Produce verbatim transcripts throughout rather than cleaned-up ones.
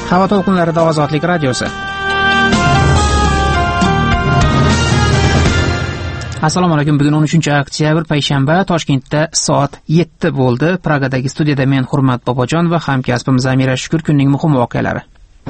Havo to'lqinlarida Ozodlik radiosi. Assalomu alaykum. Bugun o'n uchinchi oktyabr payshanba, Toshkentda soat yetti bo'ldi. Pragadagi studiyada men Hurmat Bobojon va hamkasbim Zamira Shukur kunning muhim voqealari.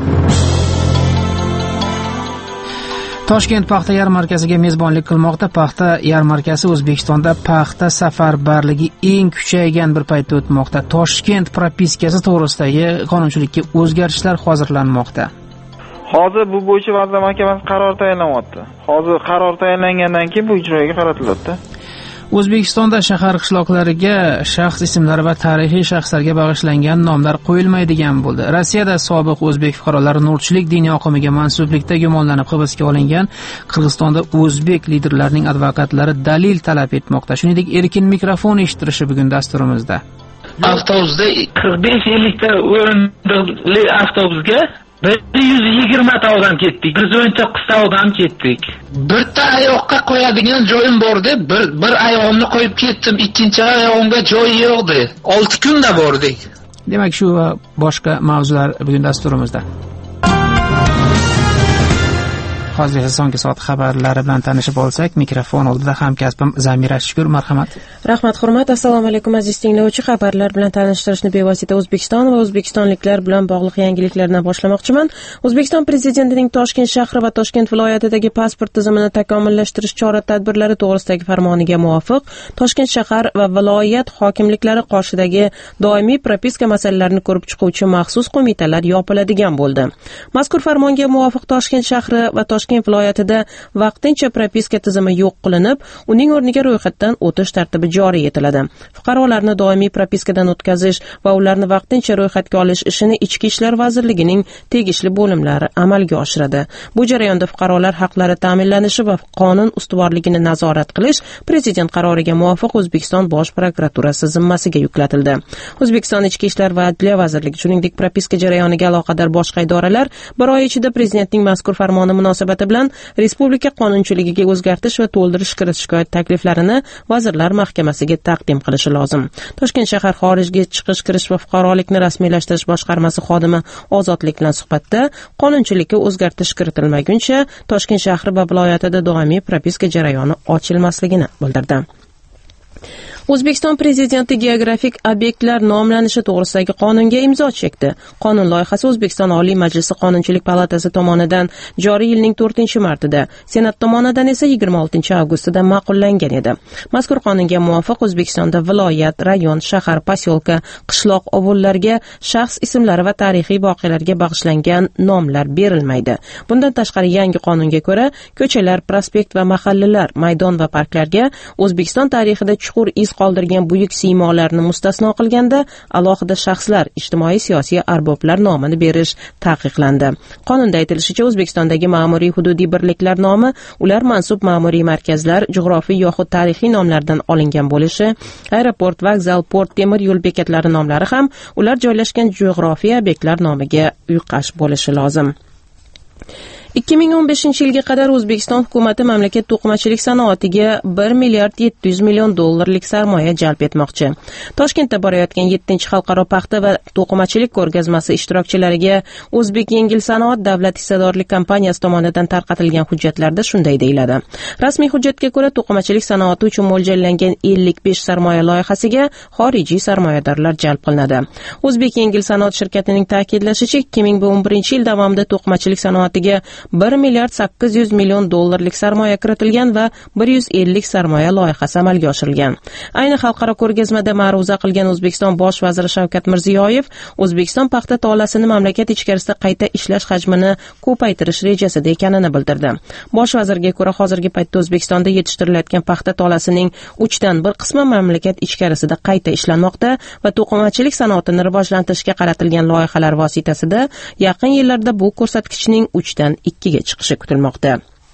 Toshkent paxta yarmarkasiga mezbonlik qilmoqda. Paxta yarmarkasi O'zbekistonda paxta safarbarligi eng kuchaygan bir paytda o'tmoqda. Toshkent propiskasi to'g'risidagi qonunchilikka o'zgarishlar hozirlanmoqda. Hozir bu bo'yicha Vazirlar Mahkamasi qaror tayinlanyapti. Hozir qaror tayinlangandan keyin bu ijroga qaratiladi. O'zbekistonda shahar qishloqlariga shaxs ismlari va tarixiy shaxslarga bag'ishlangan nomlar qo'yilmaydigan bo'ldi. Rossiyada sobiq o'zbek fuqarolari nurchilik diniy oqimiga mansublikda gumonlanib hibsga olingan. Qirg'izistonda o'zbek liderlarining advokatlari dalil talab etmoqda. Shuningdek, erkin mikrofon eshittirishi bugun dasturimizda. Avtobusda qirq besh ellikta o'rinli avtobusga bir yuz yigirma ta odam ketdik. bir yuz o'n to'qqiz ta odam ketdik. Birta oyoqqa qo'yadigan joyim bordi. Bir bir oyoqimni qo'yib ketdim. Ikkinchi oyog'imga joy yo'qdi. olti kunda bordik. Demak, shu va boshqa mavzular bugun dasturimizda. Hozir esa so'nggi soat xabarlari bilan tanishib olsak, mikrofon oldida hamkasbim Zamira Shukur, marhamat. Rahmat, Hurmat. Assalomu alaykum aziz tinglovchi. Xabarlar bilan tanishtirishni bevosita O'zbekiston va o'zbekistonliklar bilan bog'liq yangiliklardan boshlamoqchiman. O'zbekiston prezidentining Toshkent shahri va Toshkent viloyatidagi pasport tizimini takomillashtirish chora-tadbirlari to'g'risidagi farmoniga muvofiq Toshkent shahar va viloyat hokimliklari qoshidagi doimiy propiska masalalarini ko'rib chiquvchi maxsus qo'mitalar yopiladigan bo'ldi. Mazkur farmonga muvofiq Toshkent shahri va Toshkent viloyatida vaqtincha propiska tizimi yo'q qilinib, uning o'rniga ro'yxatdan o'tish tartibi joriy etiladi. Fuqarolarni doimiy propiskadan o'tkazish va ularni vaqtincha ro'yxatga olish ishini Ichki ishlar vazirligining tegishli bo'limlari amalga oshiradi. Bu jarayonda fuqarolar haqlari ta'minlanishi va qonun ustuvorligini nazorat qilish prezident qaroriga muvofiq O'zbekiston Bosh prokuraturasi zimmasiga yuklatildi. O'zbekiston Ichki ishlar va Adliya vazirligi, shuningdek propiska jarayoniga aloqador boshqa idoralar bir oy ichida prezidentning mazkur farmoni munosabati bilan respublika qonunchiligiga o'zgartish va to'ldirish kiritish shikoyat takliflarini Vazirlar Mahkamasiga taqdim qilishi lozim. Toshkent shahar xorijga chiqish, kirish va fuqarolikni rasmiylashtirish boshqarmasi xodimi Ozodlik bilan suhbatda qonunchilikka o'zgartish kiritilmaguncha Toshkent shahri va viloyatida doimiy propiska jarayoni ochilmasligini bildirdi. O'zbekiston prezidenti geografik obyektlar nomlanishi to'g'risidagi qonunga imzo chekdi. Qonun loyihasi O'zbekiston Oliy Majlisi Qonunchilik palatasi tomonidan joriy yilning to'rtinchi martida, Senat tomonidan esa yigirma oltinchi avgustida ma'qullangan edi. Mazkur qonunga muvofiq O'zbekistonda viloyat, rayon, shahar, posyolka, qishloq, ovullarga shaxs ismlari va tarixiy voqealarga bag'ishlangan nomlar berilmaydi. Bundan tashqari yangi qonunga ko'ra, ko'chalar, prospekt va mahallalar, maydon va parklarga O'zbekiston tarixida chuqur iz qoldirgan buyuk siymolarni mustasno qilganda alohida shaxslar, ijtimoiy-siyosiy arboblar nomini berish taqiqlandi. Qonunda aytilishicha, O'zbekistondagi ma'muriy hududiy birliklar nomi ular mansub ma'muriy markazlar, jug'rofiy yoxud tarixiy nomlardan olingan bo'lishi, aeroport, vokzal, port, temir yo'l bekatlari nomlari ham ular joylashgan jug'rofiy obyektlar nomiga uyqash bo'lishi lozim. ikki ming o'n beshinchi yilga qadar O'zbekiston hukumati mamlakat to'qimachilik sanoatiga bir milliard yetti yuz million dollarlik sarmoya jalb etmoqchi. Toshkentda borayotgan yettinchi xalqaro paxta va to'qimachilik ko'rgazmasi ishtirokchilariga O'zbek yengil sanoat davlat hissadorlik kompaniyasi tomonidan tarqatilgan hujjatlarda shunday deyiladi. Rasmiy hujjatga ko'ra, to'qimachilik sanoati uchun mo'ljallangan ellik besh sarmoya loyihasiga xorijiy sarmoyadorlar jalb qilinadi. O'zbek yengil sanoat shirkatining ta'kidlashicha, ikki ming o'n birinchi yil davomida to'qimachilik sanoatiga bir milliard sakkiz yuz million dollarlik sarmoya kiritilgan va bir yuz ellik sarmoya loyihasi amalga oshirilgan. Ayni xalqaro ko'rgazmada ma'ruza qilgan O'zbekiston bosh vaziri Shavkat Mirziyoyev, O'zbekiston paxta tolasini mamlakat ichkarisida qayta ishlash hajmini ko'paytirish rejasida ekanini bildirdi. Bosh vazirga ko'ra, hozirgi paytda O'zbekistonda yetishtirilayotgan paxta tolasining uchdan bir qismi mamlakat ichkarisida qayta ishlanmoqda va to'qimachilik sanoatini rivojlantirishga qaratilgan loyihalar vositasida yaqin yillarda bu ko'rsatkichning uchdan ikkiga chiqishi kutilmoqda.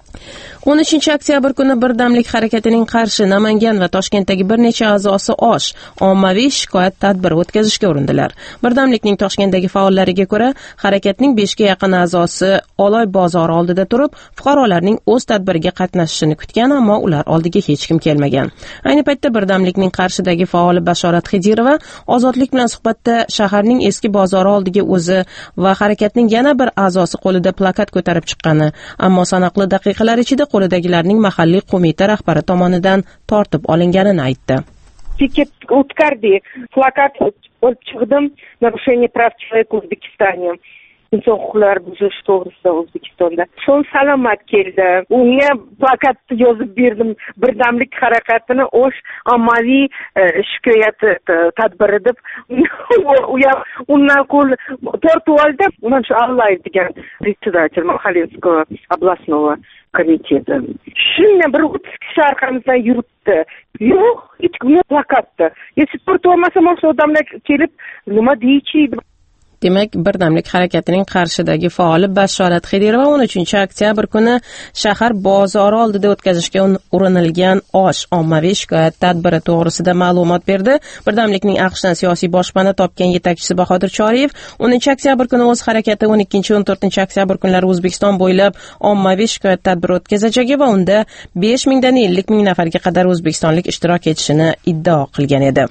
o'n uchinchi oktyabr kuni Birdamlik harakatining Qarshi, Namangan va Toshkentdagi bir necha a'zosi osh, ommaviy shikoyat tadbiri o'tkazishga urindilar. Birdamlikning Toshkentdagi faollariga ko'ra, harakatning beshga yaqin a'zosi Oloy bozori oldida turib, fuqarolarning o'z tadbiriga qatnashishini kutgan, ammo ular oldiga hech kim kelmagan. Ayni paytda Birdamlikning Qarshidagi faoli Bashorat Xidirova Ozodlik bilan suhbatda shaharning eski bozori oldiga o'zi va harakatning yana bir a'zosi qo'lida plakat ko'tarib chiqqani, ammo sanoqli daqiqalar ichida qo'lidagilarning mahalliy qo'mita rahbari tomonidan tortib olinganini aytdi. Piket o'tkardik, plakat olib chiqdim, narushение прав человека в O'zbekistonda. Inson huquqlari buzilishi to'g'risida O'zbekistonda. So'ng salomat keldi. Unga plakat yozib berdim. Birdamlik harakatini o'sh ommaviy shikoyat tadbiri deb u ham undan qo'l tortib oldi. Mana shu Allayev degan председатель Mahallinskoy областного komiteti. Shunga bir o'ttiz kishi orqamizdan yuribdi. Yo'q, hech kimga plakatda. Если tortib olmasa, mana shu odamlar kelib nima deychi? Demak, Birdamlik harakatining Qarshidagi faoli Bashorat Xidirova o'n uchinchi oktyabr kuni shahar bozori oldida o'tkazishga urinilgan osh ommaviy shikoyat tadbiri to'g'risida ma'lumot berdi. Birdamlikning AQShdan siyosiy boshpana topgan yetakchisi Bahodir Choriyev o'ninchi oktyabr kuni o'z harakati o'n ikkinchi o'n to'rtinchi oktyabr kunlari O'zbekiston bo'ylab ommaviy shikoyat tadbiri o'tkazajagi va unda besh mingdan ellik ming nafarga qadar o'zbekistonlik ishtirok etishini iddao qilgan edi.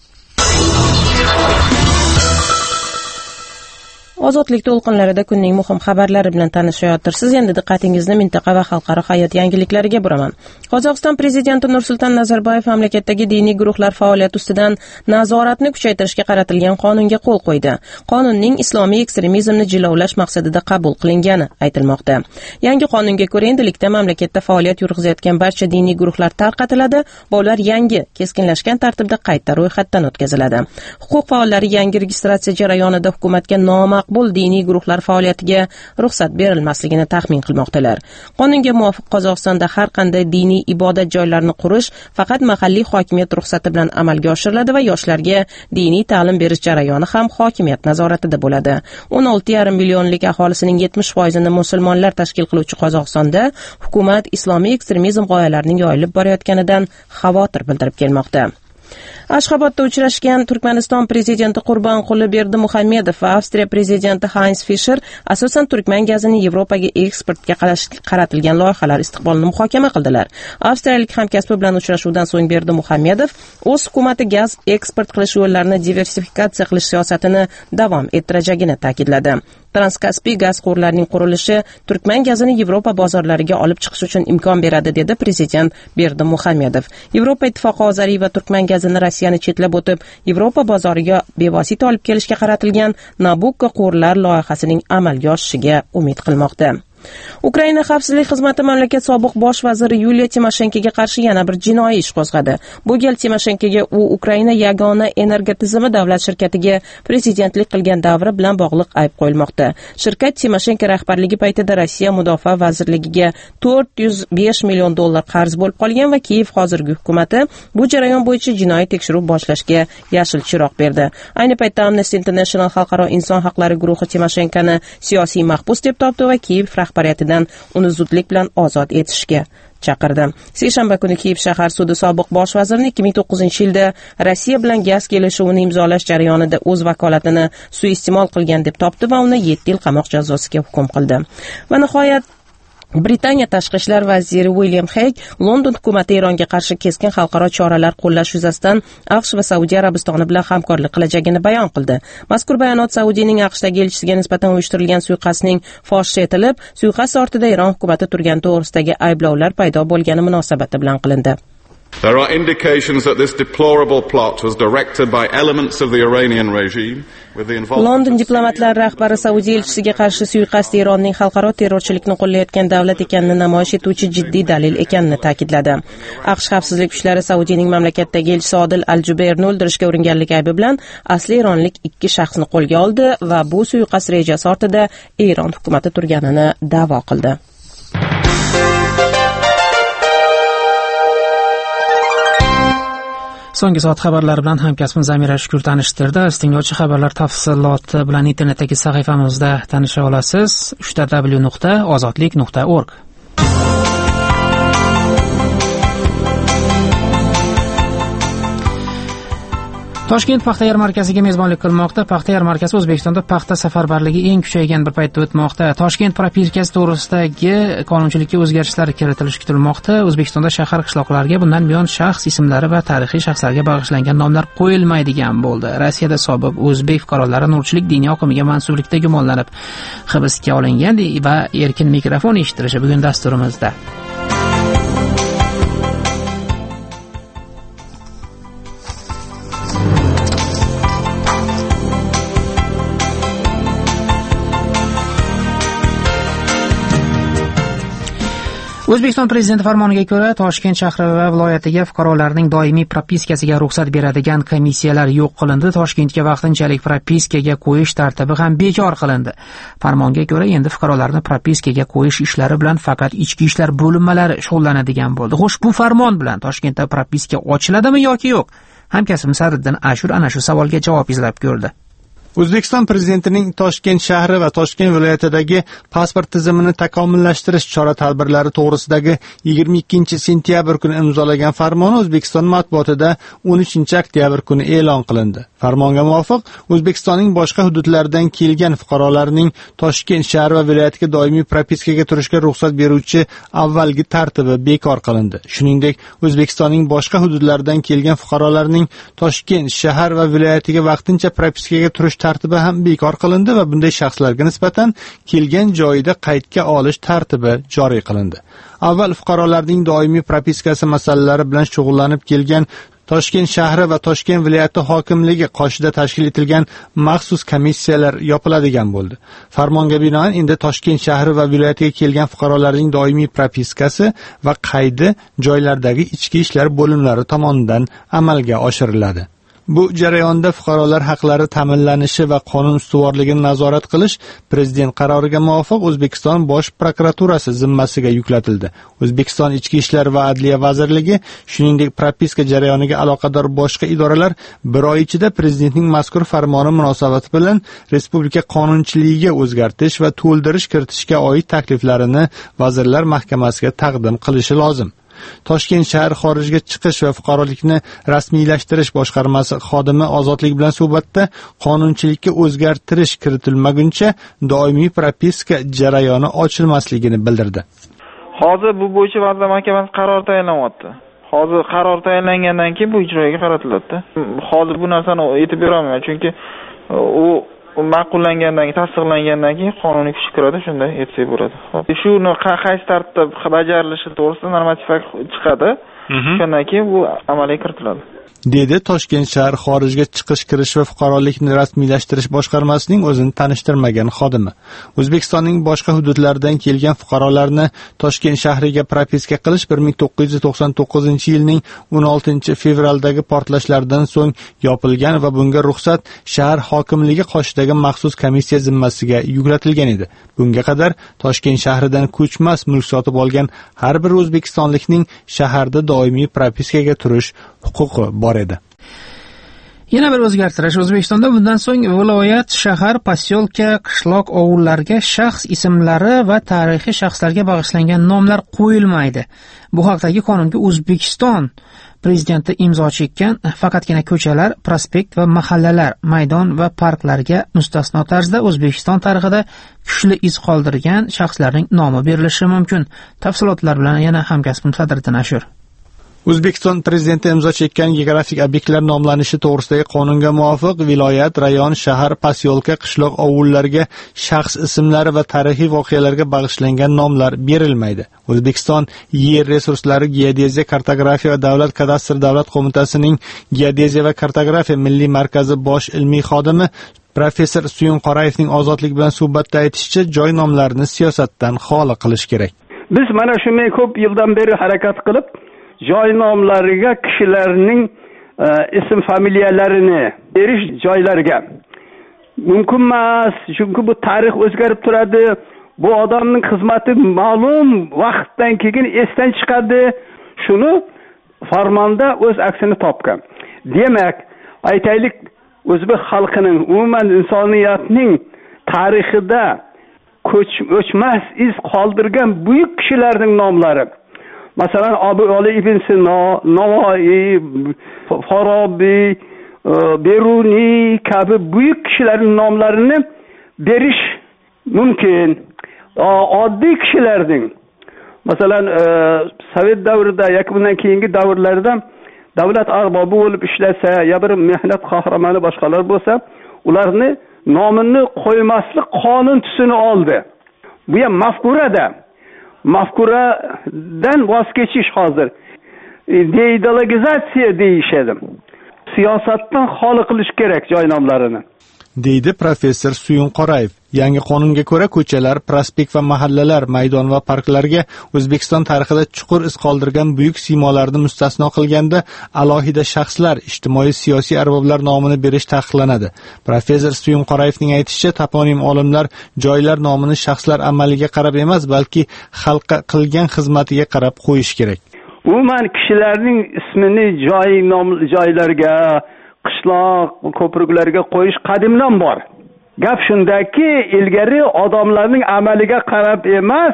Ozodlik to'lqinlarida kunning muhim xabarlari bilan tanishayotirsiz. Endi diqqatingizni mintaqa va xalqaro hayot yangiliklariga buraman. Qozog'iston prezidenti Nursulton Nazarboyev mamlakatdagi diniy guruhlar faoliyati ustidan nazoratni kuchaytirishga qaratilgan qonunga qo'l qo'ydi. Qonunning islomiy ekstremizmni jilovlash maqsadida qabul qilingani aytilmoqda. Yangi qonunga ko'ra endilikda mamlakatda faoliyat yurg'izayotgan barcha diniy guruhlar tarqatiladi va ular yangi, keskinlashgan tartibda qayta ro'yxatdan o'tkaziladi. Huquq faollari yangi registratsiya jarayonida hukumatga nomaqbul bu diniy guruhlar faoliyatiga ruxsat berilmasligini taxmin qilmoqdalar. Qonunga muvofiq Qozog'istonda har qanday diniy ibodat joylarini qurish faqat mahalliy hokimiyat ruxsati bilan amalga oshiriladi va yoshlarga diniy ta'lim berish jarayoni ham hokimiyat nazoratida bo'ladi. o'n olti yarim millionlik aholisining yetmish foizini musulmonlar tashkil qiluvchi Qozog'istonda hukumat islomiy ekstremizm g'oyalarining yoyilib borayotganidan xavotir bildirib kelmoqda. Ashxobodda uchrashgan Turkmaniston prezidenti Qurbonquli Berdimuhamedov va Avstriya prezidenti Heinz Fischer asosan turkman gazini Yevropaga eksportga qaratilgan loyihalar istiqbolini muhokama qildilar. Avstriyalik hamkasbi bilan uchrashuvdan so'ng Berdimuhamedov o'z hukumati gaz eksport qilish yo'llarini diversifikatsiya qilish siyosatini davom ettirajagini ta'kidladi. Transkaspiy gaz quvurlarining qurilishi turkman gazini Yevropa bozorlariga olib chiqish uchun imkon beradi, dedi prezident Berdimuhamedov. Yevropa ittifoqi Ozariy va turkman gazini Rossiyani chetlab o'tib, Yevropa bozoriga bevosita olib kelishga qaratilgan Nabucco quvurlar loyihasining amalga oshishiga umid qilmoqda. Ukraina xavfsizlik xizmati mamlakat sobiq bosh vaziri Yuliya Timoshenkoga qarshi yana bir jinoiy ish qo'zg'adi. Bu gal Timoshenkoga u Ukraina yagona energo tizimi davlat shirkatiga prezidentlik qilgan davri bilan bog'liq ayb qo'yilmoqda. Shirkat Timoshenko rahbarligi paytida Rossiya mudofaa vazirligiga to'rt yuz besh million dollar qarz bo'lib qolgan va Kiyev hozirgi hukumati bu jarayon bo'yicha jinoiy tekshiruv boshlashga yashil chiroq berdi. Ayni paytda Amnesty International xalqaro inson haqlari guruhi Timoshenkoni siyosiy mahbus deb topdi va Kiyev rahbariyatidan uni zudlik bilan ozod etishga chaqirdi. Seshanba kuni Kiyev shahar sudi sobiq bosh vazirni ikki ming to'qqizinchi yilda Rossiya bilan gaz kelishuvini imzolash jarayonida o'z vakolatini suiiste'mol qilgan deb topdi va uni yetti yil qamoq jazosiga hukm qildi. Va nihoyat Britaniya tashqi ishlar vaziri William Hague London hukumati Eronga qarshi keskin xalqaro choralar qo'llash yuzasidan AQSh va Saudiya Arabistoni bilan hamkorlik qilajagini bayon qildi. Mazkur bayonot Saudiyaning AQShdagi elchisiga nisbatan uyushtirilgan suiqasdning fosh etilib, suiqasd ortida Eron hukumati turgani to'g'risidagi ayblovlar paydo bo'lgani munosabati bilan qilindi. There are indications that this deplorable plot was directed by elements of the Iranian regime with the involvement London diplomatlari rahbari Saudiya elchisiga qarshi suiqasd Eronning xalqaro terrorchilikni qo'llayotgan davlat ekanini namoyish etuvchi jiddiy dalil ekanini ta'kidladi. AQSh xavfsizlik kuchlari Saudiyaning mamlakatdagi elchisi Odil Al-Jubayrni o'ldirishga uringanlik aybi bilan asli eronlik ikki shaxsni qo'lga oldi va bu suiqasd rejasi ortida Eron hukumati turganini da'vo qildi. So'nggi soat xabarlari bilan hamkasbim Zamira Shukur tanishtirdi. Istinglovchi xabarlar tafsiloti bilan internetdagi sahifamizda tanisha olasiz. uch w nuqta ozodlik nuqta org Toshkent paxta yarmarkasiga mezbonlik qilmoqda. Paxta yarmarkasi O'zbekistonda paxta safarbarligi eng kuchaygan bir paytda o'tmoqda. Toshkent propiskasi to'g'risidagi qonunchilikka o'zgarishlar kiritilishi kutilmoqda. O'zbekistonda shahar qishloqlarga bundan buyon shaxs ismlari va tarixiy shaxslarga bag'ishlangan nomlar qo'yilmaydigan bo'ldi. Rossiyada sobiq o'zbek fuqarolari nurchilik diniy oqimiga mansublikda gumonlanib hibsga olingan va erkin mikrofon eshitilishi bugun dasturimizda. O'zbekiston Prezidenti farmoniga ko'ra Toshkent shahri va viloyatiga fuqarolarning doimiy propiskasiga ruxsat beradigan komissiyalar yo'q qilindi. Toshkentga vaqtinchalik propiskaga qo'yish tartibi ham bekor qilindi. Farmonga ko'ra endi fuqarolarni propiskaga qo'yish ishlari bilan faqat ichki ishlar bo'linmalari shug'ullanadigan bo'ldi. Xo'sh, bu farmon bilan Toshkentda propiska ochiladimi yoki yo'q? Hamkasbim Sariddin Ashur ana shu savolga javob izlab ko'rdi. O'zbekiston Prezidentining Toshkent shahri va Toshkent viloyatidagi pasport tizimini takomillashtirish chora-tadbirlari to'g'risidagi yigirma ikkinchi sentyabr kuni imzolagan farmoni O'zbekiston matbuotida o'n uchinchi oktyabr kuni e'lon qilindi. Farmonga muvofiq, O'zbekistonning boshqa hududlaridan kelgan fuqarolarning Toshkent shahri va viloyatiga doimiy propiskaga turishga ruxsat beruvchi avvalgi tartibi bekor qilindi. Shuningdek, O'zbekistonning boshqa hududlaridan kelgan fuqarolarning Toshkent shahar va viloyatiga vaqtincha propiskaga turish tartibi ham bekor qilindi va bunday shaxslarga nisbatan kelgan joyida qaydga olish tartibi joriy qilindi. Avval fuqarolarning doimiy propiskasi masalalari bilan shug'ullanib kelgan Toshkent shahri va Toshkent viloyati hokimligi qoshida tashkil etilgan maxsus komissiyalar yopiladigan bo'ldi. Farmonga binoan endi Toshkent shahri va viloyatiga kelgan fuqarolarning doimiy propiskasi va qaydi joylardagi ichki ishlar bo'limlari tomonidan amalga oshiriladi. Bu jarayonda fuqarolar haqlari ta'minlanishi va qonun ustuvorligini nazorat qilish Prezident qaroriga muvofiq O'zbekiston Bosh prokuraturasi zimmasiga yuklatildi. O'zbekiston Ichki ishlar va Adliya vazirligi, shuningdek propiska jarayoniga aloqador boshqa idoralar bir oy ichida Prezidentning mazkur farmoni munosabati bilan Respublika qonunchiligiga o'zgartish va to'ldirish kiritishga oid takliflarini Vazirlar Mahkamasiga taqdim qilishi lozim. Toshkent shahar xorijga chiqish va fuqarolikni rasmiylashtirish boshqarmasi xodimi Ozodlik bilan suhbatda qonunchilikka o'zgartirish kiritilmaguncha doimiy propiska jarayoni ochilmasligini bildirdi. Hozir bu bo'yicha Vazirlar Mahkamasi qaror tayinlanyapti. Hozir qaror tayinlangandan keyin bu ijroga qaratiladi. Hozir bu narsani aytib bera olmayman, chunki u ma'qullangandan keyin, tasdiqlangandan keyin qonuniy kuchga kiradi, shunday aytsak bo'ladi. Xo'p, shuni qaysi tartibda bajarilishi to'g'risida normativ akt chiqadi. Shundan keyin bu amalga kiritiladi. dedi Toshkent shahar xorijga chiqish, kirish va fuqarolikni rasmiylashtirish boshqarmasining o'zini tanishtirmagan xodimi. O'zbekistonning boshqa hududlaridan kelgan fuqarolarni Toshkent shahriga propiska qilish bir ming to'qqiz yuz to'qson to'qqizinchi yilning o'n oltinchi fevraldagi portlashlardan so'ng yopilgan va bunga ruxsat shahar hokimligi qoshidagi maxsus komissiya zimmasiga yuklatilgan edi. Bunga qadar Toshkent shahridan ko'chmas mulk sotib olgan har bir o'zbekistonlikning shaharda doimiy propiskaga turish huquqi bor edi. Yana bir o'zgartirish: O'zbekistonda bundan so'ng viloyat, shahar, posyolka, qishloq, ovullarga shaxs ismlari va tarixiy shaxslarga bag'ishlangan nomlar qo'yilmaydi. Bu haqdagi qonunga O'zbekiston Prezidenti imzo chekkan, faqatgina ko'chalar, prospekt va mahallalar, maydon va parklarga mustasno tarzda O'zbekiston tarixida kuchli iz qoldirgan shaxslarning nomi berilishi mumkin. Tafsilotlar bilan yana hamkasbim Sariddin Ashur. O'zbekiston Prezidenti imzo chekkan geografik obyektlar nomlanishi to'g'risidagi qonunga muvofiq viloyat, rayon, shahar, posyolka, qishloq, ovullarga shaxs ismlari va tarixiy voqealarga bag'ishlangan nomlar berilmaydi. O'zbekiston Yer resurslari, geodeziya, kartografiya va davlat kadastri davlat qo'mitasining geodeziya va kartografiya milliy markazi bosh ilmiy xodimi professor Suyun Qorayevning Ozodlik bilan suhbatda aytishicha, joy nomlarini siyosatdan xoli qilish kerak. Biz mana shunday ko'p yildan beri harakat qilib, joy nomlariga kishilarning e, ism familiyalarini berish joylariga mumkin emas, chunki bu tarix o'zgarib turadi. Bu odamning xizmati ma'lum vaqtdan keyin esdan chiqadi. Shuni farmonda o'z aksini topgan. Demak, aytaylik, o'zbek xalqining, umuman insoniyatning tarixida o'chmas iz qoldirgan buyuk kishilarning nomlari. Masalan, Abu Ali ibn Sino, Navoiy, Farabi, Beruniy kabi buyuk kishilarning nomlarini berish mumkin. Oddiy kishilarning, masalan, Sovet davrida yoki bundan keyingi davrlarda davlat arbobi bo'lib ishlasa, ya bir mehnat qahramoni boshqalar bo'lsa, ularni nomini qo'ymaslik qonun tusini oldi. Bu ham mafkurada. Mafkuradan voz kechish hozir. Deideologizatsiya deyishadi. Siyosatdan xoli qilish kerak joy nomlarini, deydi professor Suyun Qorayev. Yangi qonunga ko'ra ko'chalar, prospekt va mahallalar, maydon va parklarga O'zbekiston tarixida chuqur iz qoldirgan buyuk siymolarni mustasno qilganda alohida shaxslar, ijtimoiy siyosiy arboblar nomini berish taqiqlanadi. Professor Suyun Qorayevning aytishicha, toponim olimlar joylar nomini shaxslar amaliga qarab emas, balki xalqqa qilgan xizmatiga qarab qo'yish kerak. Umuman kishilarning ismini joy nom joylarga, qishloq, ko'priklarga qo'yish qadimdan bor. Gap shundaki, ilgari odamlarning amaliga qarab emas,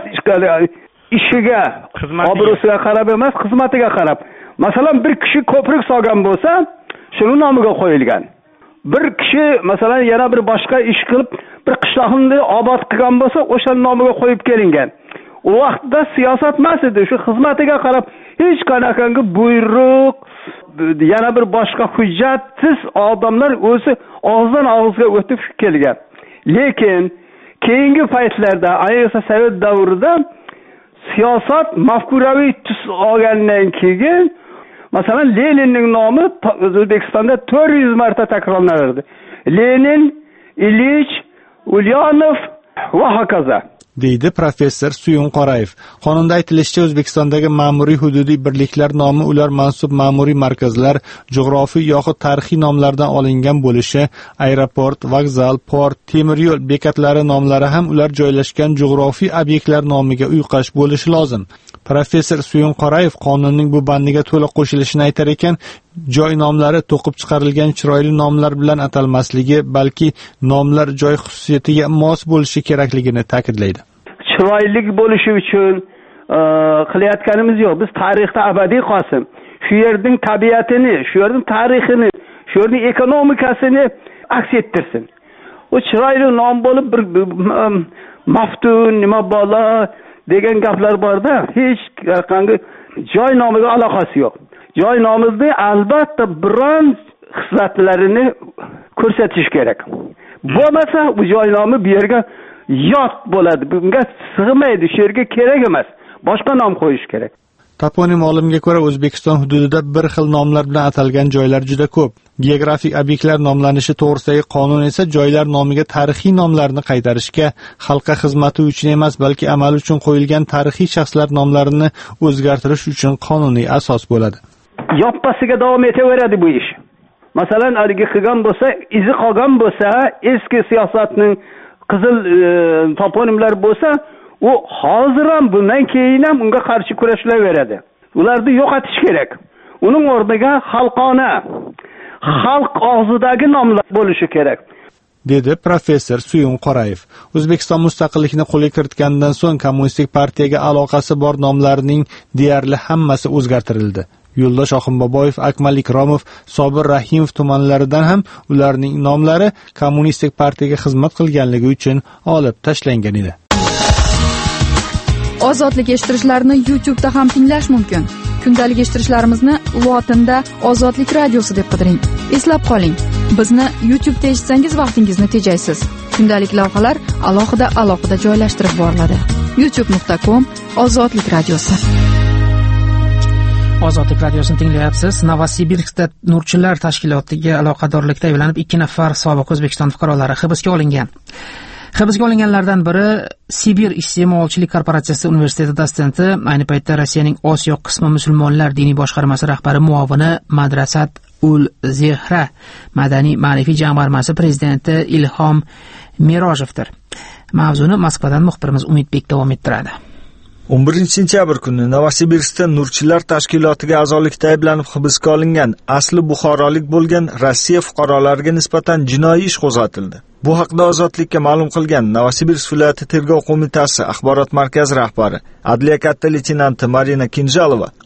ishiga, obro'siga qarab emas, xizmatiga qarab. Masalan, bir kishi ko'prik solgan bo'lsa, shuning nomiga qo'yilgan. Bir kishi masalan yana bir boshqa ish qilib, bir qishloqni obod qilgan bo'lsa, o'sha nomiga qo'yib kelingan. U vaqtda siyosat emas edi, shu xizmatiga qarab hech qanaqangi buyruq, yana bir boshqa hujjatsiz odamlar o'zi og'izdan og'izga o'tib kelgan. Lekin keyingi paytlarda, ayniqsa Sovet davrida siyosat mafkuraviy tus olgandan keyin, masalan, Leninning nomi O'zbekistonda to'rt yuz marta takrorlanardi. Lenin, Ilich, Ulyanov va hokazo, deydi professor Suyun Qorayev. Qonunda aytilishicha, O'zbekistondagi ma'muriy hududiy birliklar nomi ular mansub ma'muriy markazlar, jug'rofiy yoxud tarixiy nomlardan olingan bo'lishi, aeroport, vokzal, port, temir yo'l bekatlari nomlari ham ular joylashgan jug'rofiy obyektlar nomiga uyqash bo'lishi lozim. Professor Suyun Qorayev qonunning bu bandiga to'liq qo'shilishini aytar ekan, joy nomlari to'qib chiqarilgan chiroyli nomlar bilan atalmasligi, balki nomlar joy xususiyatiga mos bo'lishi kerakligini ta'kidlaydi. Chiroyli bo'lishi uchun qilayotganimiz yo'q. Biz tarixda abadiy qolsin. Shu yerning tabiatini, shu yerning tarixini, shu yerning ekonomikasini aks ettirsin. O chiroyli nom bo'lib bir maftun, nima bola degan gaplar borda, hech qanday joy nomiga aloqasi yo'q. Joy nomida albatta biron xislatlarini ko'rsatish kerak. Bo'lmasa bu joy nomi bu yerga yot bo'ladi. Bunga sig'maydi, shu yerga kerak emas. Boshqa nom qo'yish kerak. Toponim olimga ko'ra, O'zbekiston hududida bir xil nomlar bilan atalgan joylar juda ko'p. Geografik obyektlar nomlanishi to'g'risidagi qonun esa joylar nomiga tarixiy nomlarni qaytarishga, xalqqa xizmati uchun emas, balki amal uchun qo'yilgan tarixiy shaxslar nomlarini o'zgartirish uchun qonuniy asos bo'ladi. Yoppasiga davom etaveradi bu ish. Masalan, haligi qilgan bo'lsa, izi qolgan bo'lsa, eski siyosatning qizil e, toponimlar bo'lsa, u hozir ham bundan keyin ham unga qarshi kurashilaveradi. Ularni yo'qotish kerak. Uning o'rniga xalqona, xalq og'zidagi nomlar bo'lishi kerak, dedi professor Suyun Qorayev. O'zbekiston mustaqillikni qo'lga kiritgandan so'ng kommunistik partiyaga aloqasi bor nomlarning deyarli hammasi o'zgartirildi. Yo'ldosh Oxunboboyev, Akmal Ikromov, Sobir Rahimov tumanlaridan ham ularning nomlari kommunistik partiyaga xizmat qilganligi uchun olib tashlangan edi. Ozodlik eshittirishlarni YouTube'da ham tinglash mumkin. Kundalik eshittirishlarimizni lotinda Ozodlik radiosi deb qidiring. Eslab qoling, bizni YouTube'da eshitsangiz vaqtingizni tejaysiz. Kundalik lavhalar alohida alohida joylashtirib boriladi. youtube nuqta com Ozodlik radiosi. Ozodlik radiosini tinglayapsiz. Novosibirskda Nurchilar tashkilotiga aloqadorlikda ayblanib ikki nafar sobiq O'zbekiston fuqarolari hibsga olingan. Hibsga olinganlardan biri Sibir iste'molchilik korporatsiyasi universiteti dotsenti, ayni paytda Rossiyaning Osiyo qismi musulmonlar diniy boshqarmasi rahbari muovini Madrasat ul Zehra madaniy ma'rifiy jamg'armasi prezidenti Ilhom Mirojevdir. Mavzuni Moskvadan muxbirimiz Umidbek davom ettiradi. o'n birinchi sentyabr kuni Novosibirskda Nurchilar tashkilotiga a'zolikda ayblanib hibsga olingan asli buxorolik bo'lgan Rossiya fuqarolariga nisbatan jinoiy ish qo'zg'atildi. Bu haqda Ozodlikka ma'lum qilgan Novosibirsk viloyati tergov qo'mitasi axborot markazi rahbari, adliya katta leytenanti Marina Kinjalova,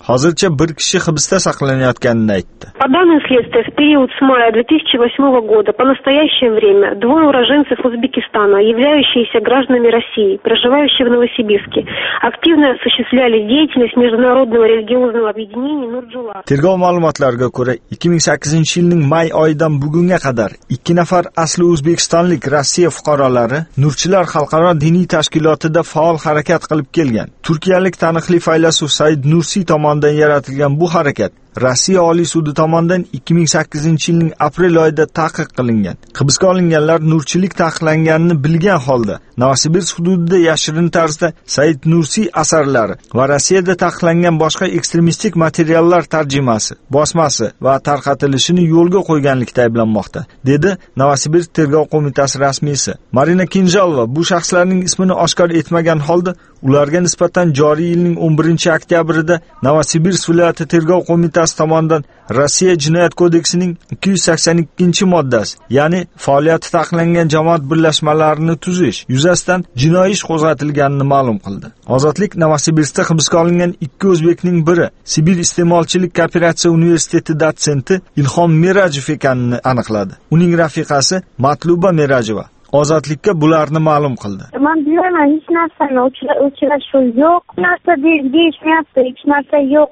Hozircha bir kishi hibsda saqlanayotganini aytdi. По данным следствия, в период с мая две тысячи восьмого года по настоящее время двое уроженцев Узбекистана, являющиеся гражданами России, проживающие в Новосибирске, активно осуществляли деятельность международного религиозного объединения Нурджула. Tergov ma'lumotlariga ko'ra, ikki ming sakkizinchi yilning may oyidan bugunga qadar ikki nafar asli o'zbekistonlik Rossiya fuqarolari Nurchilar xalqaro diniy tashkilotida faol harakat qilib kelgan. Turkiyalik taniqli faylasuf Said Nursi tomonidan yaratilgan bu harakat Rossiya Oliy sudi tomonidan ikki ming sakkizinchi yilning aprel oyida taqiq qilingan. Hibsga olinganlar nurchilik taqiqlanganini bilgan holda Novosibirsk hududida yashirin tarzda Said Nursi asarlari va Rossiyada taqiqlangan boshqa ekstremistik materiallar tarjimasi, bosmasi va tarqatilishini yo'lga qo'yganlikda ayblanmoqda, dedi Novosibirsk tergov qo'mitasi rasmiysi. Marina Kinjalova bu shaxslarning ismini oshkor etmagan holda ularga nisbatan joriy yilning o'n birinchi oktyabrida Novosibirsk viloyati tergov qo'mitasi tomonidan Rossiya Jinoyat kodeksining ikki yuz sakson ikkinchi moddasi, ya'ni faoliyati taqiqlangan jamoat birlashmalarini tuzish yuzasidan jinoiy ish qo'zg'atilganini ma'lum qildi. Ozodlik Novosibirskda hibsga olingan ikki o'zbekning biri Sibir iste'molchilik kooperatsiya universiteti dotsenti Ilhom Merajov ekanini aniqladi. Uning rafiqasi Matluba Merajova Ozodlikka bularni ma'lum qildi. Men bilmayman, hech narsani uchrashuv yo'q, narsa deyishmayapti, hech narsa yo'q.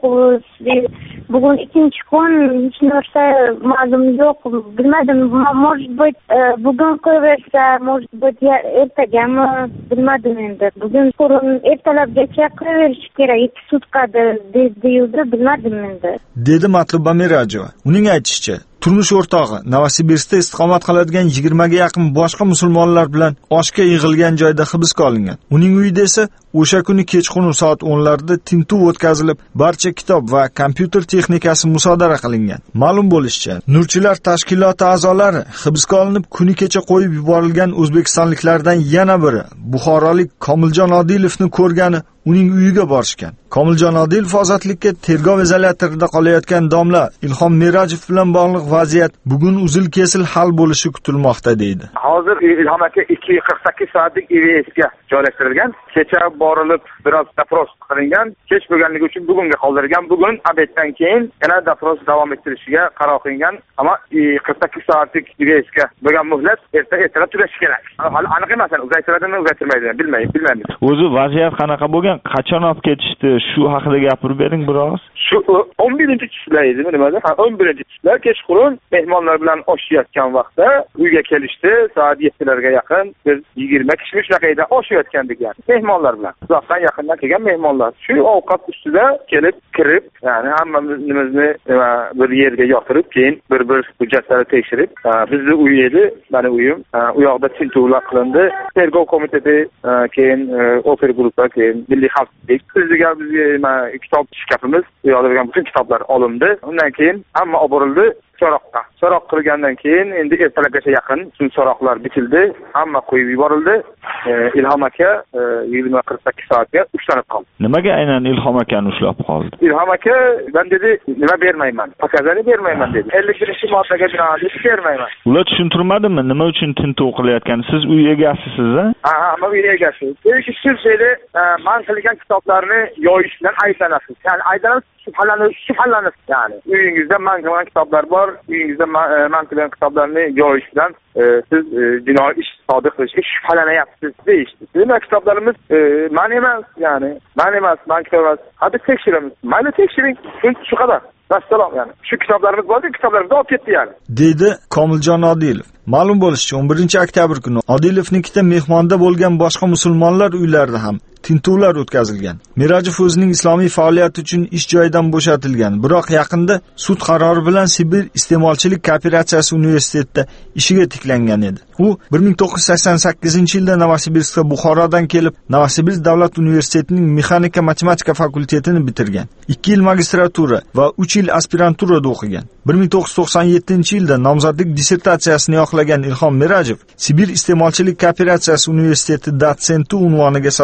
Bugun ikkinchi kun, hech narsa ma'lum yo'q. Bilmadim, может быть, bugun qo'yaversa, может быть, ertagami, bilmadim endi. Bugun kurun ertalabgacha qo'yaverish kerak, ikki sutkada deyildi, bilmadim endi. Dedi Matluba Merajova. Uning aytishicha, turmush o'rtog'i Novosibirskda istiqomat qiladigan yigirmaga yaqin boshqa musulmonlar bilan oshga yig'ilgan joyda hibsga olingan. Uning uyida esa o'sha kuni kechqurun soat o'nlarda tintuv o'tkazilib, barcha kitob va kompyuter texnikasi musodara qilingan. Ma'lum bo'lishicha, Nurchilar tashkiloti a'zolari hibsga olinib, kuni kecha qo'yib yuborilgan o'zbekistonliklardan yana biri Buxorolik Komiljon Odilovni ko'rgani uning uyiga borishgan. Komiljon Odilov ozodlikka tergov izolyatorida qolayotgan domla Ilhom Merajov bilan bog'liq vaziyat bugun uzil-kesil hal bo'lishi kutilmoqda, deydi. Hozir Ilhom aka ikki yuz qirq sakkiz soatlik I V S ga joylashtirilgan. Kecha borilib biroz dopros qilingan, kech bo'lganligi uchun bugunga qoldirilgan. Bugun obeddan keyin yana dopros davom ettirilishiga qaror qilingan, ammo qirq sakkiz soatlik I V S ga bo'lgan muhlat erta ertalab tugashi kerak. Hali aniq emas, uzaytiradimi, uzaytirmaydimi bilmayman, bilmaymiz. O'zi vaziyat qanaqa bo'lgan, qachon olib ketishdi, shu haqida gapirib bering biroz. Shu o'n birinchi tushlar edi, nimada? Ha, o'n birinchi tushlar kechqurun mehmonlar bilan oshayotgan vaqtda uyga kelishdi. Soat yettilarga yaqin biz yigirma kishi shunaqayda oshayotgandik, yani mehmonlar bilan. Uzoqdan yaqindan kelgan mehmonlar. Shu ovqat ustida kelib, kirib, ya'ni hammamizni bir yerga yotirib, keyin bir-bir hujjatlarni tekshirib, bizni uy edi, meni uyim. U yoqda tintuvlar qilindi. Tergov komiteti, keyin oper guruhlar, keyin milliy xavfsizlik, bizga bizga kitob shkafimiz, u yoqda bo'lgan butun kitoblar olindi. Undan keyin hamma olib borildi so'roqqa. So'roq qilgandan keyin endi ertalabgacha yaqin shun so'roqlar bitildi, hamma qo'yib yuborildi. Ilhom aka yigirma qirq sakkiz soatga ushlanib qoldi. Nimaga aynan Ilhom akani ushlab qoldi? Ilhom aka ben dedi, nima bermayman, pakazani bermayman dedi. ellik birinchi moddaga binoan bermayman. Ular tushuntirmadimi nima uchun tintuv qilayotgani? Siz uy egasisiz-a? Ha, men uy egasi. Siz dedi, men qilgan kitoblarni yoyish bilan ayblanasiz. Ya'ni ayblanasiz, shubhalanasiz, shubhalanasiz. Ya'ni uyingizda men qilgan kitoblar bor, uyingizda men qilgan kitoblarni yoyish bilan siz jinoiy ish sodir qilishga shubhalanyapsiz deyishdi. Demak, kitoblarimiz men emas, ya'ni men emas, men kitob emas. Hadi tekshiramiz. Mayli tekshiring. Shu qadar. Vassalom, yani. Shu kitoblarimiz bordi, kitoblarimizni olib ketdi, yani. Dedi Komiljon Odilov. Ma'lum bo'lishicha, o'n birinchi oktyabr kuni Odilovnikida mehmonda bo'lgan boshqa musulmonlar uylarida ham tintuvlar o'tkazilgan. Merajov o'zining islomiy faoliyati uchun ish joyidan bo'shatilgan, biroq yaqinda sud qarori bilan Sibir iste'molchilik kooperatsiyasi universitetida ishiga tiklangan edi. U bir ming to'qqiz yuz sakson sakkizinchi yilda Novosibirskga Buxorodan kelib, Novosibirsk davlat universitetining mexanika matematika fakultetini bitirgan. ikki yil magistratura va uch yil aspiranturada o'qigan. bir ming to'qqiz yuz to'qson yettinchi yilda nomzodlik dissertatsiyasini yoqlagan Ilhom Merajov Sibir iste'molchilik kooperatsiyasi universiteti dotsenti unvoniga sazovor bo'lgan.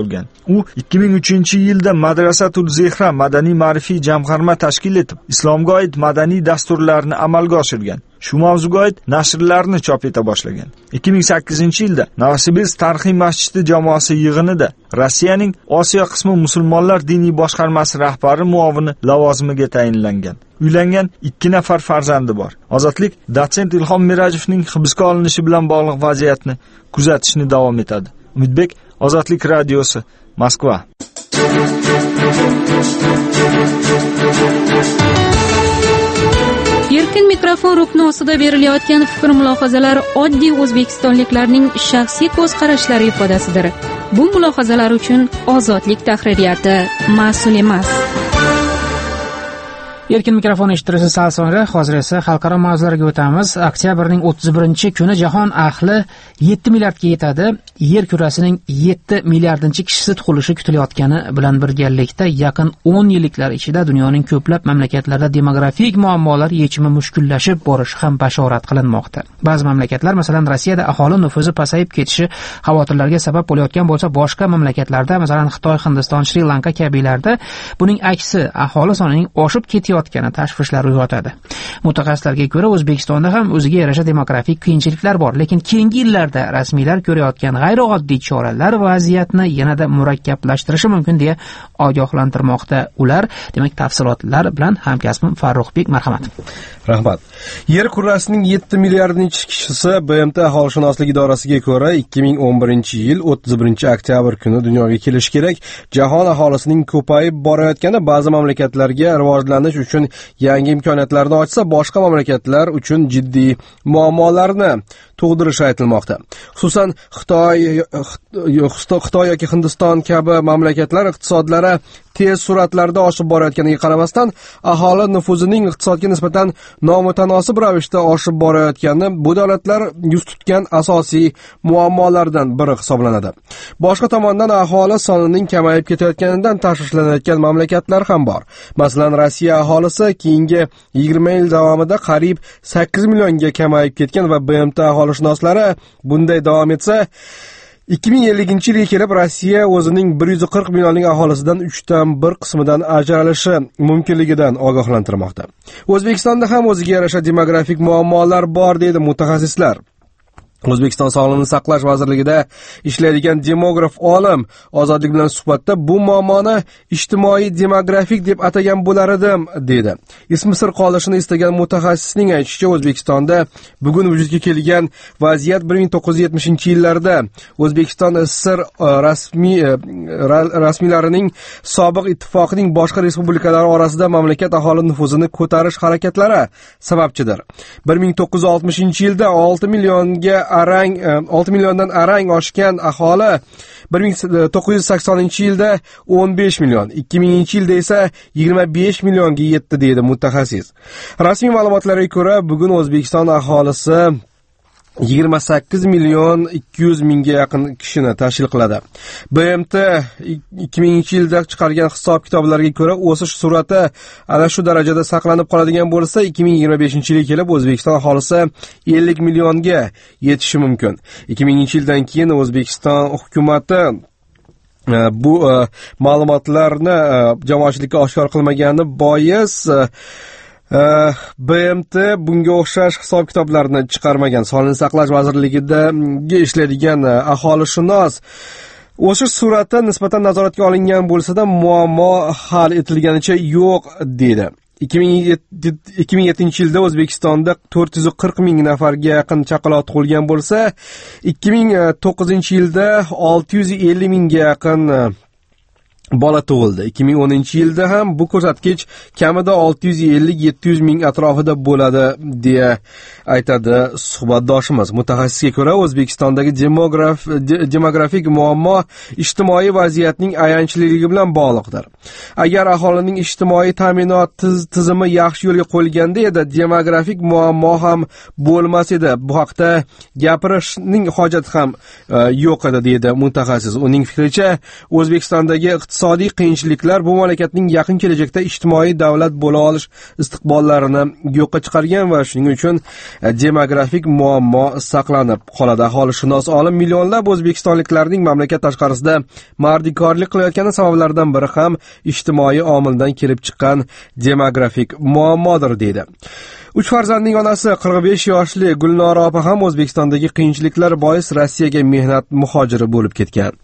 bo'lgan. U ikki ming uchinchi yilda Madrasatul Zehra madaniy ma'rifiy jamg'arma tashkil etib, islomga oid madaniy dasturlarni amalga oshirgan. Shu mavzuga oid nashrlarni chop eta boshlagan. ikki ming sakkizinchi yilda Novosibirsk tarixiy masjidi jamoasi yig'inida Rossiyaning Osiyo qismi musulmonlar diniy boshqarmasi rahbari muovini lavozimiga tayinlangan. Uylangan, ikki nafar farzandi bor. Ozodlik dotsent Ilhom Mirajevning hibsga olinishi bilan bog'liq vaziyatni kuzatishni davom etadi. Umidbek, Ozodlik radiosi, Moskva. Erkin mikrofon rukni ostida berilayotgan fikr mulohazalar oddiy o'zbekistonliklarning shaxsiy ko'z qarashlari ifodasidir. Bu mulohazalar uchun Ozodlik tahririyati mas'ul emas. Erkin mikrofon eshittirishni sal so'ngra, hozir esa xalqaro mavzularga o'tamiz. Oktyabrning o'ttiz birinchi kuni jahon ahli yetti milliardga yetadi. Yer kurrasining yetti milliardinchi kishisi tug'ilishi kutilayotgani bilan birgalikda yaqin o'n yilliklar ichida dunyoning ko'plab mamlakatlarida demografik muammolar yechimi mushkullashib borishi ham bashorat qilinmoqda. Ba'zi mamlakatlar, masalan, Rossiyada aholi nufuzi pasayib ketishi xavotirlarga sabab bo'layotgan bo'lsa, boshqa mamlakatlarda, masalan, Xitoy, Hindiston, Shri-Lanka kabilarda buning aksi aholi sonining oshib ketayotgani tashvishlar uyg'otadi. Mutaxassislarga ko'ra, O'zbekistonda ham o'ziga yarasha demografik qiyinchiliklar bor, lekin keyingi yillarda rasmiylar ko'rayotgan g'ayrioddiy choralar vaziyatni yanada murakkablashtirishi mumkin deya ogohlantirmoqda ular. Demak, tafsilotlar bilan hamkasbim Farruxbek, marhamat. Rahmat. Yer kurrasining yetti milliardinchi kishisi B M T aholishunoslik idorasiga ko'ra ikki ming o'n birinchi yil o'ttiz birinchi oktyabr kuni dunyoga kelishi kerak. Jahon aholisining ko'payib borayotgani ba'zi mamlakatlarga rivojlanish uchun yangi imkoniyatlarni ochsa, boshqa mamlakatlar uchun jiddiy muammolarni tug'dirishi aytilmoqda. Xususan, Xitoy, Xitoy yoki Hindiston kabi mamlakatlar iqtisodlari tez sur'atlarda oshib borayotganiga qaramasdan, aholi nufuzining iqtisodga nisbatan nomutanosib ravishda oshib borayotgani bu davlatlar yuz tutgan asosiy muammolardan biri hisoblanadi. Boshqa tomondan, aholi sonining kamayib ketayotganidan tashvishlanayotgan mamlakatlar ham bor. Masalan, Rossiya aholisi keyingi yigirma yil davomida qariyb sakkiz millionga kamayib ketgan va B M T aholishunoslari bunday davom etsa, ikki ming ellinchi yilga kelib Rossiya o'zining bir yuz qirq millionlik aholisidan uchdan bir qismidan ajralishi mumkinligidan ogohlantirmoqda. O'zbekistonda ham o'ziga yarasha demografik muammolar bor, deydi mutaxassislar. O'zbekiston Sog'liqni saqlash vazirligida ishlaydigan demograf olim Ozodlik bilan suhbatda bu muammoni ijtimoiy demografik deb atagan bo'lar edim, dedi. Ismi sir qolishini istagan mutaxassisning aytishicha, O'zbekistonda bugun vujudga kelgan vaziyat bir ming to'qqiz yuz yetmishinchi yillarda O'zbekiston S S R rasmiy rasmiylarining sobiq ittifoqining boshqa respublikalari orasida mamlakat aholi nufuzini ko'tarish harakatlari sababchidir. bir ming to'qqiz yuz oltmishinchi yilda olti millionga arang olti milliondan arang oshgan aholi bir ming to'qqiz yuz saksoninchi yilda o'n besh million, ikki minginchi yilda esa yigirma besh millionga yetdi, deydi mutaxassis. Rasmiy ma'lumotlarga ko'ra, bugun O'zbekiston aholisi yigirma sakkiz million ikki yuz mingga yaqin kishini tashkil qiladi. B M T ikki minginchi yilda chiqargan hisob-kitoblarga ko'ra, o'sish sur'ati ana shu darajada saqlanib qoladigan bo'lsa, ikki ming yigirma beshinchi yilga kelib O'zbekiston aholisi ellik millionga yetishi mumkin. ikki minginchi yildan keyin O'zbekiston hukumatı bu ma'lumotlarni jamoatchilikka oshkor qilmagani bois B M T bunga o'xshash hisob-kitoblarni chiqarmagan. Sog'liqni saqlash vazirligida ishlaydigan aholishunos o'sish sur'ati nisbatan nazoratga olingan bo'lsa-da, muammo hal etilganicha yo'q, dedi. ikki ming yettinchi yilda O'zbekistonda to'rt yuz qirq ming nafarga yaqin chaqaloq tug'ilgan bo'lsa, ikki ming to'qqizinchi yilda olti yuz ellik mingga yaqin bola tug'ildi. ikki ming o'ninchi yilda ham bu ko'rsatkich kamida olti yuz ellik yetti yuz ming atrofida bo'ladi, deya aytadi suhbatdoshimiz. Mutaxassisga ko'ra, O'zbekistondagi demograf demografik muammo ijtimoiy vaziyatning ayanchliligi bilan bog'liqdir. Agar aholining ijtimoiy ta'minot tizimi yaxshi yo'lga qo'yilganda edi, demografik muammo ham bo'lmas edi. Bu haqda gapirishning hojati ham yo'q edi, deydi mutaxassis. Uning fikricha, O'zbekistondagi iqtisodiy qiyinchiliklar bu mamlakatning yaqin kelajakda ijtimoiy davlat bo'la olish istiqbollarini yo'qqa chiqargan va shuning uchun demografik muammo saqlanib qoladi. Aholishunos olim millionlab o'zbekistonliklarning mamlakat tashqarisida mardikorlik qilayotgani sabablaridan biri ham ijtimoiy omildan kelib chiqqan demografik muammodir deydi. Uch farzandning onasi qirq besh yoshli Gulnora opa ham O'zbekistondagi qiyinchiliklar bois Rossiyaga mehnat muhojiri bo'lib ketgan.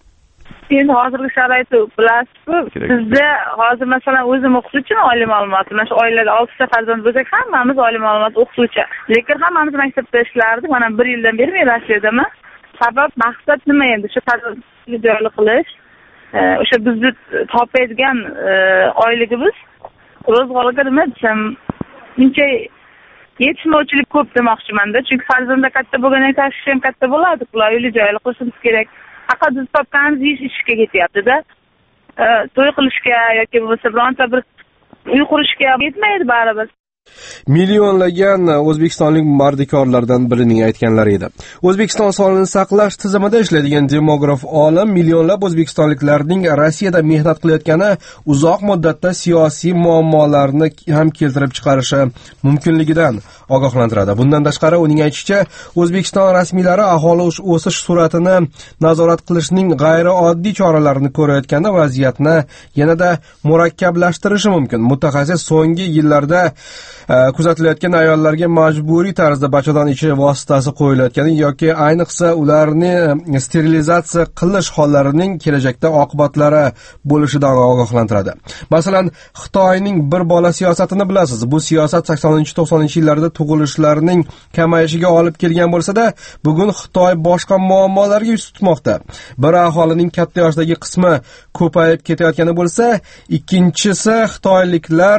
Endi hozirgi sharoitni bilasizku, bizda hozir masalan o'zim o'qituvchiman, oliy ma'lumot. Mana shu oilada oltita farzand bo'lsak, hammamiz oliy ma'lumot o'qituvchi. Lekin hammamiz maktabda ishlardik. Mana bir yildan beri men Rossiyadaman. Sabab maqsad nima endi? Shu farzandni joyli qilish. O'sha bizni topadigan oyligimiz ro'zg'orga nima desam, buncha yetishmovchilik ko'p demoqchiman-da. Chunki farzanda katta bo'lgandan tashvish ham katta bo'ladi. Ular uyli joyli qilishimiz kerak. Faqat biz topganimiz yeyish ichishga ketyapti-da. To'y qilishga yoki bo'lmasa bironta bir uy qurishga yetmaydi baribir. Millionlagan o'zbekistonlik mardikorlardan birining aytganlari edi. O'zbekiston sog'liqni saqlash tizimida ishlaydigan demograf olim millionlab o'zbekistonliklarning Rossiyada mehnat qilayotgani uzoq muddatda siyosiy muammolarni ham keltirib chiqarishi mumkinligidan ogohlantiradi. Bundan tashqari uning aytishicha, O'zbekiston rasmiylari aholi o'sish sur'atini nazorat qilishning g'ayrioddiy choralarini ko'rayotganda vaziyatni yanada murakkablashtirishi mumkin. Mutaxassis so'nggi yillarda kuzatilayotgan ayollarga majburiy tarzda bachadon ichi vositasi qo'yilayotgani yoki ayniqsa ularni sterilizatsiya qilish hollarining kelajakda oqibatlari bo'lishidan ogohlantiradi. Masalan, Xitoyning bir bola siyosatini bilasiz. Bu siyosat saksoninchi to'qsoninchi yillarda tug'ilishlarning kamayishiga olib kelgan bo'lsa-da, bugun Xitoy boshqa muammolarga yuz tutmoqda. Bir aholining katta yoshdagi qismi ko'payib ketayotgani bo'lsa, ikkinchisi xitoyliklar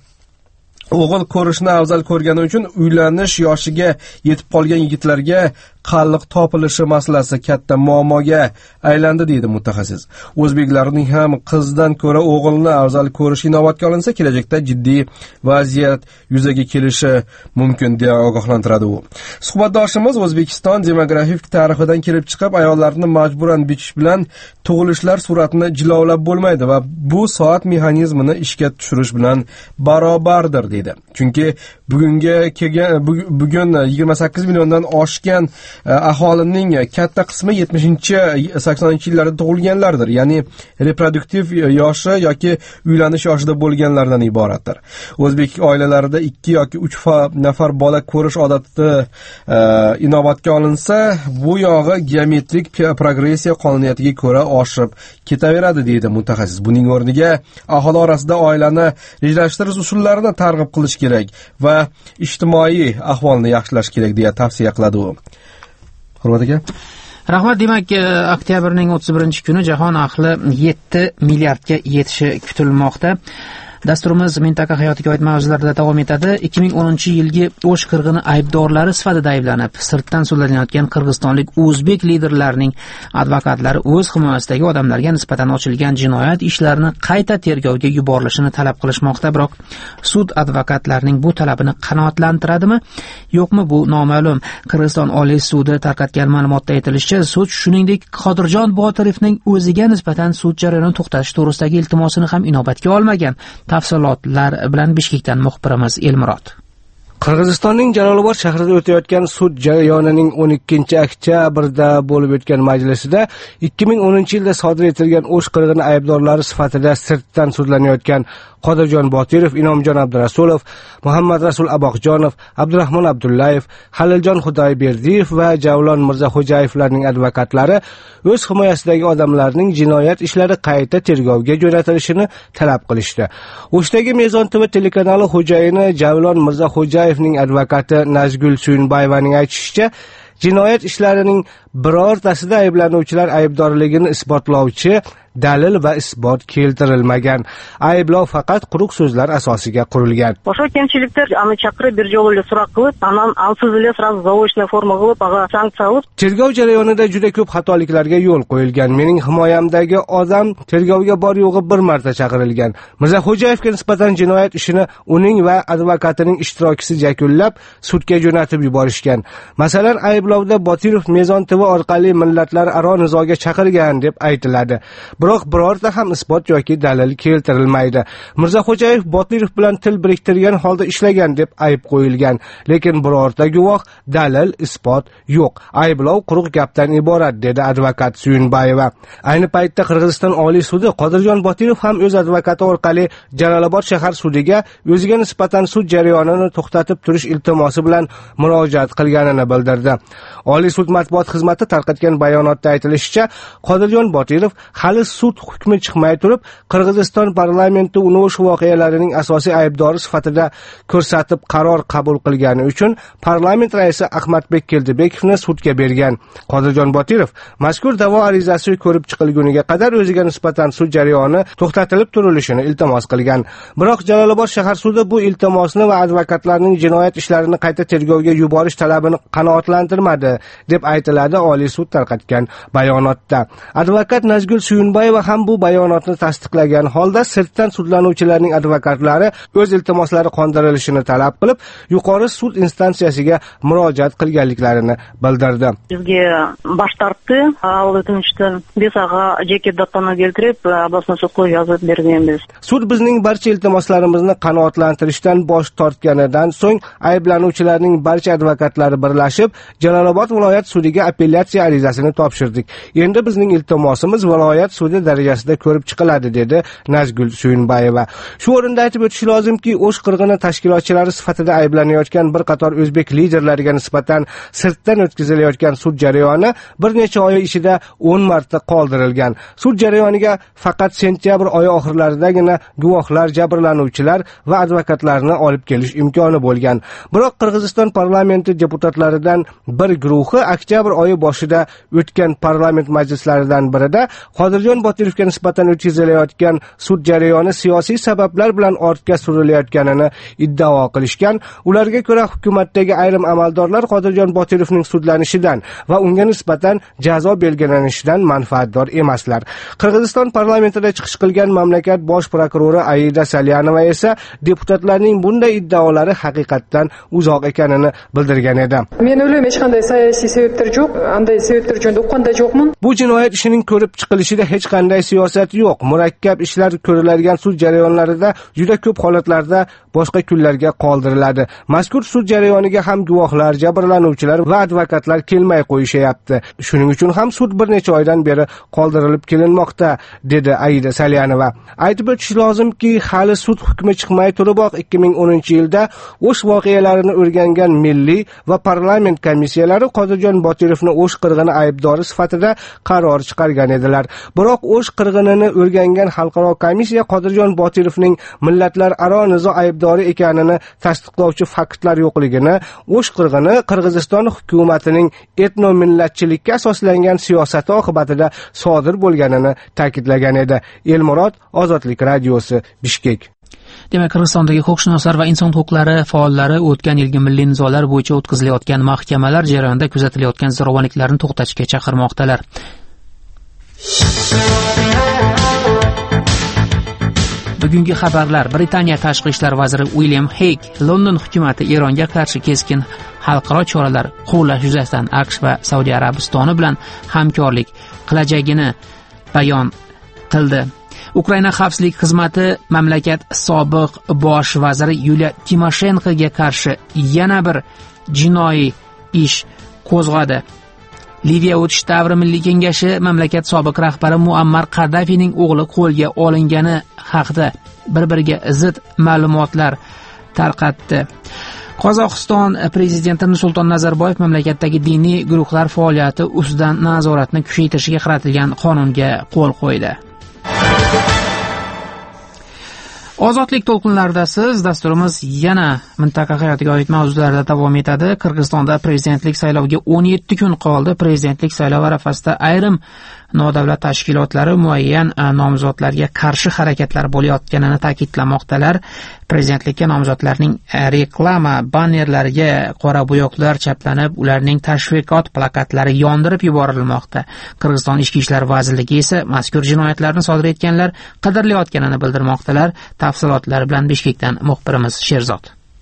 o'g'il ko'rishni afzal ko'rgani uchun uylanish yoshiga yetib qolgan yigitlarga qalliq topilishi masalasi katta muammoga aylandi deydi mutaxassis. O'zbeklarning ham qizdan ko'ra o'g'ilni afzal ko'rishi inobatga olinsa, kelajakda jiddiy vaziyat yuzaga kelishi mumkin deya ogohlantiradi u. Suhbatdoshimiz O'zbekiston demografik tarixidan kelib chiqib, ayollarni majburan bichish bilan tug'ilishlar suratini jilovlab bo'lmaydi va bu soat mexanizmini ishga tushirish bilan barobardir deydi. Chunki bugunga kelgan bugun yigirma sakkiz milliondan oshgan aholining katta qismi yetmishinchi saksoninchi yillarda tug'ilganlardir, ya'ni reproduktiv yoshi yoki uylanish yoshida bo'lganlardan iboratdir. O'zbek oilalarida ikki yoki uch nafar bola ko'rish odati e, inobatga olinsa, bu yog'i geometrik progressiya qonuniyatiga ko'ra oshib ketaveradi deydi mutaxassis. Buning o'rniga aholi orasida oilani rejalashtirish usullarini targ'ib qilish kerak va ijtimoiy ahvolni yaxshilash kerak deya tavsiya qiladi u. Hurmat aka. Rahmat. Demak, oktyabrning o'ttiz birinchi kuni jahon ahli yetti milliardga yetishi kutilmoqda. Dasturimiz mintaqa hayotiga oid mavzularda davom etadi. ikki ming o'ninchi yilgi O'sh qirg'ini aybdorlari sifatida ayblanib, sirtdan sudlanayotgan qirg'izistonlik o'zbek liderlarining advokatlari o'z himoyasidagi odamlarga nisbatan ochilgan jinoyat ishlarini qayta tergovga yuborilishini talab qilishmoqda. Biroq sud advokatlarining bu talabini qanoatlantiradimi, yo'qmi, bu noma'lum. Qirg'iziston Oliy sudi tarqatgan ma'lumotda aytilishicha, sud shuningdek Qodirjon Botirovning o'ziga nisbatan sud jarayonini to'xtatish to'g'risidagi iltimosini ham inobatga olmagan. Tafsilotlar bilan Bishkekdan muxbirimiz Elmurod. Qirg'izistonning Jalolobod shahrida o'tayotgan sud jarayonining o'n ikkinchi oktyabrda bo'lib o'tgan majlisida ikki ming o'ninchi yilda sodir etilgan O'sh qirg'ini aybdorlari sifatida sirtdan sudlanayotgan Qodirjon Botirov, Inomjon Abdurasulov, Muhammad Rasul Aboqjonov, Abdurahmon Abdullayev, Haliljon Xudoyberdiyev va Javlon Mirzaxo'jayevlarning advokatlari o'z himoyasidagi odamlarning jinoyat ishlari qayta tergovga jo'natilishini talab qilishdi. O'shdagi Mezon T V telekanali xo'jayini Javlon Mirzaxo'jayevning advokati Nazgul Suyunbayevaning aytishicha, jinoyat ishlarining birortasida ayblanuvchilar aybdorligini isbotlovchi dalil va isbot keltirilmagan. Ayblov faqat quruq so'zlar asosiga qurilgan. Boshqa kamchiliklar ani chaqirib bir yo'lli so'roq qilib, anan ansiz ile сразу zavochniy forma qilib, ag'a sanksiya olib. Tergov jarayonida juda ko'p xatoliklarga yo'l qo'yilgan. Mening himoyamdagi odam tergovga bor yo'g'i bir marta chaqirilgan. Mirzaxo'jayevga nisbatan jinoyat ishini uning va advokatining ishtirokisiz yakunlab, sudga jo'natib yuborishgan. Masalan, ayblovda Botirov Mezon T V yig'ini orqali millatlararo nizoga chaqirgan deb aytiladi. Biroq birorta ham isbot yoki dalil keltirilmaydi. Mirzaxo'jayev Botirov bilan til biriktirgan holda ishlagan deb ayb qo'yilgan, lekin birorta guvoh, dalil, isbot yo'q. Ayblov quruq gapdan iborat, dedi advokat Suyunbayeva. Ayni paytda Qirg'iziston Oliy sudi Qodirjon Botirov ham o'z advokati orqali Jalolobod shahar sudiga o'ziga nisbatan sud jarayonini to'xtatib turish iltimosi bilan murojaat qilganini bildirdi. Oliy sud matbuot xizmati tarqatgan bayonotda aytilishicha, Qodirjon Botirov hali sud hukmi chiqmay turib, Qirg'iziston parlamenti uni o'sha voqealarining asosiy aybdori sifatida ko'rsatib qaror qabul qilgani uchun parlament raisi Ahmadbek Keldibekovni sudga bergan. Qodirjon Botirov mazkur da'vo arizasi ko'rib chiqilguniga qadar o'ziga nisbatan sud jarayoni to'xtatilib turilishini iltimos qilgan. Biroq Jalolobod shahar sudi bu iltimosni va advokatlarning jinoyat ishlarini qayta tergovga yuborish talabini qanoatlantirmadi, deb aytiladi Oliy sud tarqatgan bayonotda. Advokat Nazgul Suyunbayeva ham bu bayonotni tasdiqlagan holda sirtdan sudlanuvchilarning advokatlari o'z iltimoslari qondirilishini talab qilib, yuqori sud instansiyasiga murojaat qilganliklarini bildirdi. Bizga bosh tortdi, al o'tinishdan besaga jeki datani keltirib, областной sudga yozib berganmiz. Sud bizning barcha iltimoslarimizni qanoatlantirishdan bosh tortganidan so'ng ayblanuvchilarning barcha advokatlari birlashib, Jalolobod viloyat sudiga apellyatsiya arizasini topshirdik. Endi bizning iltimosimiz viloyat sudi darajasida ko'rib chiqiladi, dedi Nazgul Suyunbayeva. Shu o'rinda aytib o'tish lozimki, O'sh qirg'ini tashkilotchilari sifatida ayblanayotgan bir qator o'zbek liderlariga nisbatan sirtdan o'tkazilayotgan sud jarayoni bir necha oy ichida o'n marta qoldirilgan. Sud jarayoniga faqat sentyabr oyi oxirlaridagina guvohlar, jabrlanuvchilar va advokatlarni olib kelish imkoni bo'lgan. Biroq Qirg'iziston parlamenti deputatlaridan bir guruhi oktyabr oyi boshida o'tgan parlament majlislaridan birida Qodirjon Botirovga nisbatan o'tkazilayotgan sud jarayoni siyosiy sabablar bilan ortga surilayotganini iddao qilishgan. Ularga ko'ra, hukumatdagi ayrim amaldorlar Qodirjon Botirovning sudlanishidan va unga nisbatan jazo belgilanishidan manfaatdor emaslar. Qirg'iziston parlamentida chiqish qilgan mamlakat bosh prokurori Aida Salyanova esa deputatlarning bunday iddaolari haqiqatdan uzoq ekanini bildirgan edi. Men o'ylayman, hech qanday siyosiy sabablar yo'q, anday sabablar jo'nda o'qanda yo'qman. Bu jinoyat ishining ko'rib chiqilishida hech qanday siyosat yo'q. Murakkab ishlar ko'riladigan sud jarayonlarida juda ko'p holatlarda boshqa kunlarga qoldiriladi. Mazkur sud jarayoniga ham guvohlar, jabrlanuvchilar va advokatlar kelmay qo'yishyapti. Shuning uchun ham sud bir necha oydan beri qoldirilib kelinmoqda, dedi Aida Salyanova. Aytib o'tish lozimki, hali sud hukmi chiqmay turiboq ikki ming o'ninchi yilda O'sh voqealarini o'rgangan milliy va parlament komissiyalari Qodirjon Botirovni O'sh qirg'ini aybdori sifatida qaror chiqargan edilar. Biroq O'sh qirg'inini o'rgangan xalqaro komissiya Qodirjon Botirovning millatlararo nizo aybdori ekanini tasdiqlovchi faktlar yo'qligini, O'sh qirg'ini Qirg'iziston hukumatining etnomillatchilikka asoslangan siyosati oqibatida sodir bo'lganini ta'kidlagan edi. Elmurod, Ozodlik radiosi, Bishkek. Demak, Qirg'izistondagi huquqshunoslar va inson huquqlari faollari o'tgan yilgi milliy nizolar bo'yicha o'tkazilayotgan mahkamalar jarayonida kuzatilayotgan zo'ravonliklarni to'xtatishga chaqirmoqdalar. Bugungi xabarlar. Britaniya tashqi ishlar vaziri William Hague London hukumati Eronga qarshi keskin xalqaro choralar qo'llash yuzasidan AQSh va Saudiya Arabistoni bilan hamkorlik qilajagini bayon qildi. Ukraina xavfsizlik xizmati mamlakat sobiq bosh vaziri Yuliya Timoshenkoga qarshi yana bir jinoiy ish qo'zg'adi. Liviya o'tish davri Milliy kengashi mamlakat sobiq rahbari Muammar Qaddafining o'g'li qo'lga olingani haqida bir-biriga zid ma'lumotlar tarqatdi. Qozog'iston prezidenti Nursulton Nazarboyev mamlakatdagi diniy guruhlar faoliyati ustidan nazoratni kuchaytirishga qaratilgan qonunga qo'l qo'ydi. Ozodlik to'lqinlarida siz dasturimiz yana mintaqa hayotiga oid mavzularda davom etadi. Qirg'izistonda prezidentlik sayloviga o'n yetti kun qoldi. Prezidentlik saylovi arafasida ayrim nodavlat tashkilotlari muayyan nomzodlarga qarshi harakatlar bo'layotganini ta'kidlamoqdalar. Prezidentlikka nomzodlarning reklama bannerlariga qora bo'yoqlar chaplanib, ularning tashviqot plakatlari yondirib yuborilmoqda. Qirg'iziston Ichki ishlar vazirligi esa mazkur jinoyatlarni sodir etganlar qidirilayotganini bildirmoqdalar. Tafsilotlar bilan Bishkekdan muxbirimiz Sherzod.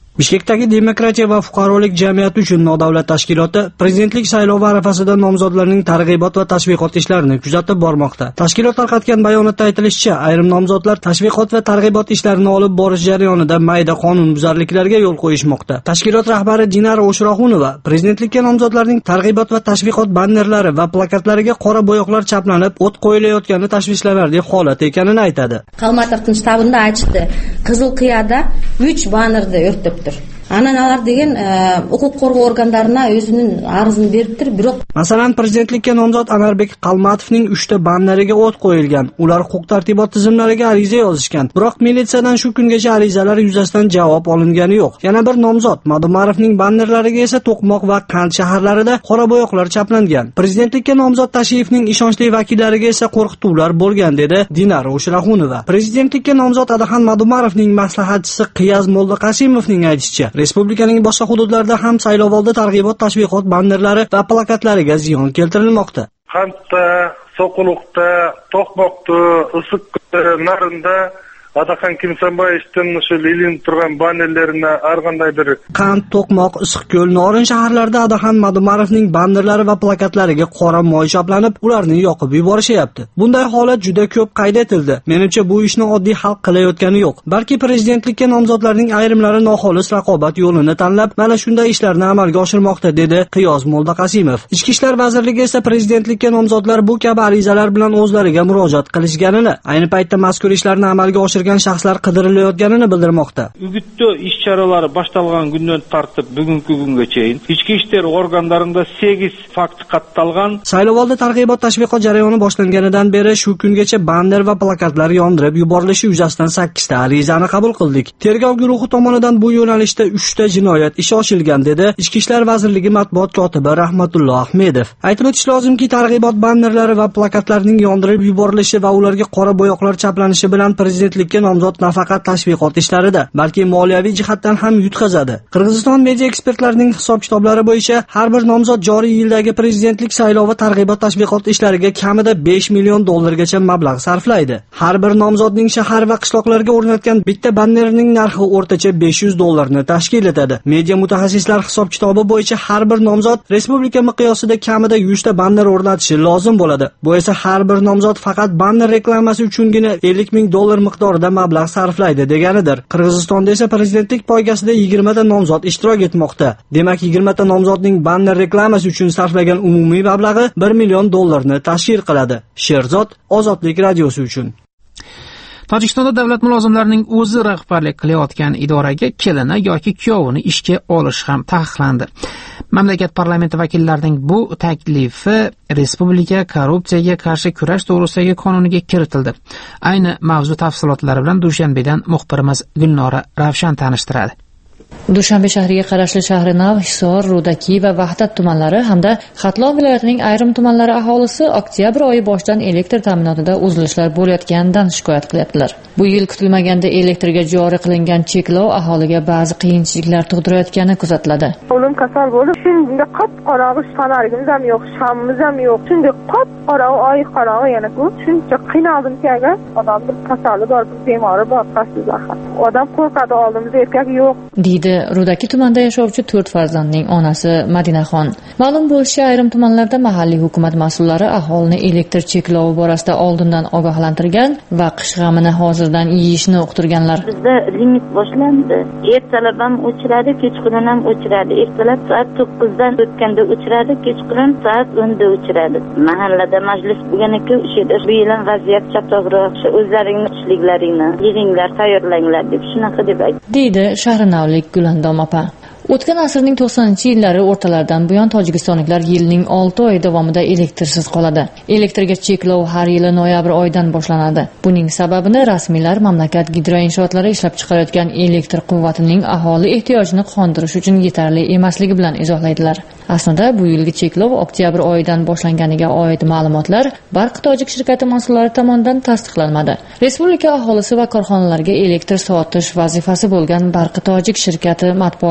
Bishkekdagi Demokratiya va fuqarolik jamiyati uchun nodavlat tashkiloti prezidentlik saylovi arafasida nomzodlarning targ'ibot va tashviqot ishlarini kuzatib bormoqda. Tashkilot tarqatgan bayonotda aytilishicha, ayrim nomzodlar tashviqot va targ'ibot ishlarini olib borish jarayonida mayda qonunbuzarliklarga yo'l qo'yishmoqda. Tashkilot rahbari Dinara O'shroqunova prezidentlikka nomzodlarning targ'ibot va tashviqot bannerlari va plakatlariga qora bo'yoqlar chaplanib, o't qo'yilayotgani tashvishlanarli holat ekanini aytadi. Qalmatirqin shtabida aytdi, Qizilqiyada uch bannerda o'rtibdir. Analar degan huquq qo'rg'ov organlariga o'zining arzini beribdir, biroq masalan, prezidentlikka nomzod Anarbek Qalmatovning uchta banneriga o't qo'yilgan. Ular huquq tartibot tizimlariga ariza yozishgan. Biroq militsiyadan shu kungacha arizalar yuzasidan javob olingani yo'q. Yana bir nomzod Madumarovning bannerlariga esa To'qmoq va Qand shaharlarida qora bo'yoqlar chaplangan. Prezidentlikka nomzod Tashiyevning ishonchli vakillariga esa qo'rqituvlar bo'lgan, dedi Dinara O'shroqunova. Prezidentlikka nomzod Adaxon Madumarovning maslahatchisi Qiyaz Mollaqasimovning aytishicha, respublikaning boshqa hududlarida ham saylovoldi targ'ibot tashviqot bannerlari va plakatlariga ziyon keltirilmoqda. Qandda, So'quluqda, To'qmoqda, Issiqda, Narinda Adaxon Kimsanboyevning shu ilinib turgan bannerlarini har qanday bir Qand, To'qmoq, Issiqko'l, Norin shaharlarida Adaxon Madumarovning bannerlari va plakatlariga qora moy chaplanib, ularni yoqib yuborishyapti. Bunday holat juda ko'p qayd etildi. Menimcha bu ishni oddiy xalq qilayotgani yo'q. Balki prezidentlikka nomzodlarning ayrimlari noxolis raqobat yo'lini tanlab, mana shunday ishlarni amalga oshirmoqda, dedi Qiyoz Mollaqasimov. Ichki ishlar vazirligi esa prezidentlikka nomzodlar bu kabi arizalar bilan o'zlariga murojaat qilishganini, ayni paytda mazkur ishlarni amalga oshirgan shaxslar qidirilayotganini bildirmoqda. Ügütdü iş çaraları baştalgan günden tartib bugungi kunga chayin ichki ishlar organlarida sekiz fakt qattalgan. Saylovoldi targ'ibot tashviqot jarayoni boshlanganidan beri shu kungacha banner va plakatlar yondirib yuborilishi yuzasidan sakkiz ta arizani qabul qildik. Tergov guruhi tomonidan bu yo'nalishda uch ta jinoyat ishi ochilgan, dedi Ichki ishlar vazirligi matbuot kotibi Rahmatullo Ahmedov. Aytib o'tish lozimki, targ'ibot bannerlari va plakatlarning yondirib yuborilishi va ularga qora bo'yoqlar chaplanishi bilan prezidentlikka nomzod nafaqat tashviqot ishlarida, balki moliyaviy jihatdan ham yutqazadi. Qirg'iziston media ekspertlarining hisob-kitoblari bo'yicha har bir nomzod joriy yildagi prezidentlik saylovi targ'ibot tashviqot ishlariga kamida besh million dollargacha mablag' sarflaydi. Har bir nomzodning shahar va qishloqlarga o'rnatgan bitta bannerining narxi o'rtacha besh yuz dollarni tashkil etadi. Media mutaxassislar hisob-kitobi bo'yicha har bir nomzod respublika miqyosida kamida yuz ta banner o'rnatishi lozim bo'ladi. Bu esa har bir nomzod faqat banner reklamasi uchungina ellik ming dollar miqdorida mablag' sarflaydi deganidir. Qirg'izistonda esa prezidentlik poygasida yigirma ta nomzod ishtirok etmoqda. Demak, yigirma ta nomzodning banner reklamasi uchun sarflagan umumiy mablag'i bir million dollarni tashkil qiladi. Sherzod, Ozodlik radiosi uchun. Tojikistonda davlat mulozimlarining o'zi rahbarlik qilayotgan idoraga kelini yoki kuyovini ishga olish ham taqiqlandi. Mamlakat parlamenti vakillarining bu taklifi respublika korrupsiyaga qarshi kurash to'g'risidagi qonuniga kiritildi. Ayni mavzu tafsilotlari bilan Dushanbedan muxbirimiz Gulnora Ravshan tanishtiradi. Dushanbe shahriga qarashli Shahrinov, Hisor, Rudaki va Vahdat tumanlari hamda Xatlon viloyatining ayrim tumanlari aholisi oktyabr oyi boshidan elektr ta'minotida uzilishlar bo'layotganidan shikoyat qilyaptilar. Bu yil kutilmaganda elektrga joriy qilingan cheklov aholiga ba'zi qiyinchiliklar tug'dirayotgani kuzatiladi. O'g'lim kasal bo'lib, shunday qop-qorong'i fanarimiz ham yo'q, shamimiz ham yo'q. Shunday qop-qorong'i, oy qorong'i yana ku. Shuncha qiynaldimki, agar odam bir kasali bor, bir bemori bor, qasdlar. Odam qo'rqadi, oldimizda erkak yo'q. deydi Rudaki tumanida yashovchi to'rt farzandning onasi Madinaxon. Ma'lum bo'lishicha, ayrim tumanlarda mahalliy hukumat mas'ullari aholini elektr cheklovi borasida oldindan ogohlantirgan va qish g'amini hozirdan yeyishni uqtirganlar. Bizda limit boshlandi. Ertalab ham o'chiradi, kechqurun ham o'chiradi. Ertalab soat to'qqizdan o'tganda o'chiradi, kechqurun soat o'nda o'chiradi. Mahallada majlis bo'lgan-ku, o'sha bu yil ham vaziyat chatoqroq. O'zlaringning ishliklaringni yig'inglar, tayyorlanglar deb shunaqa deb aytdi. deydi Shahrinavlik Gulandom opa. O'tgan asrning to'qsoninchi yillari o'rtalaridan buyon tojikistonliklar yilning olti oy davomida elektrsiz qoladi. Elektrga cheklov har yili noyabr oyidan boshlanadi. Buning sababini rasmiylar mamlakat gidroinshootlari ishlab chiqarayotgan elektr quvvatining aholi ehtiyojini qondirish uchun yetarli emasligi bilan izohlaydilar. Aslida bu yilgi cheklov oktyabr oyidan boshlanganiga oid ma'lumotlar Barq Tojik shirkati mas'ullari tomonidan tasdiqlanmadi. Respublika aholisi va korxonalarga elektr sotish vazifasi bo'lgan Barq Tojik shirkati matbuot xizmati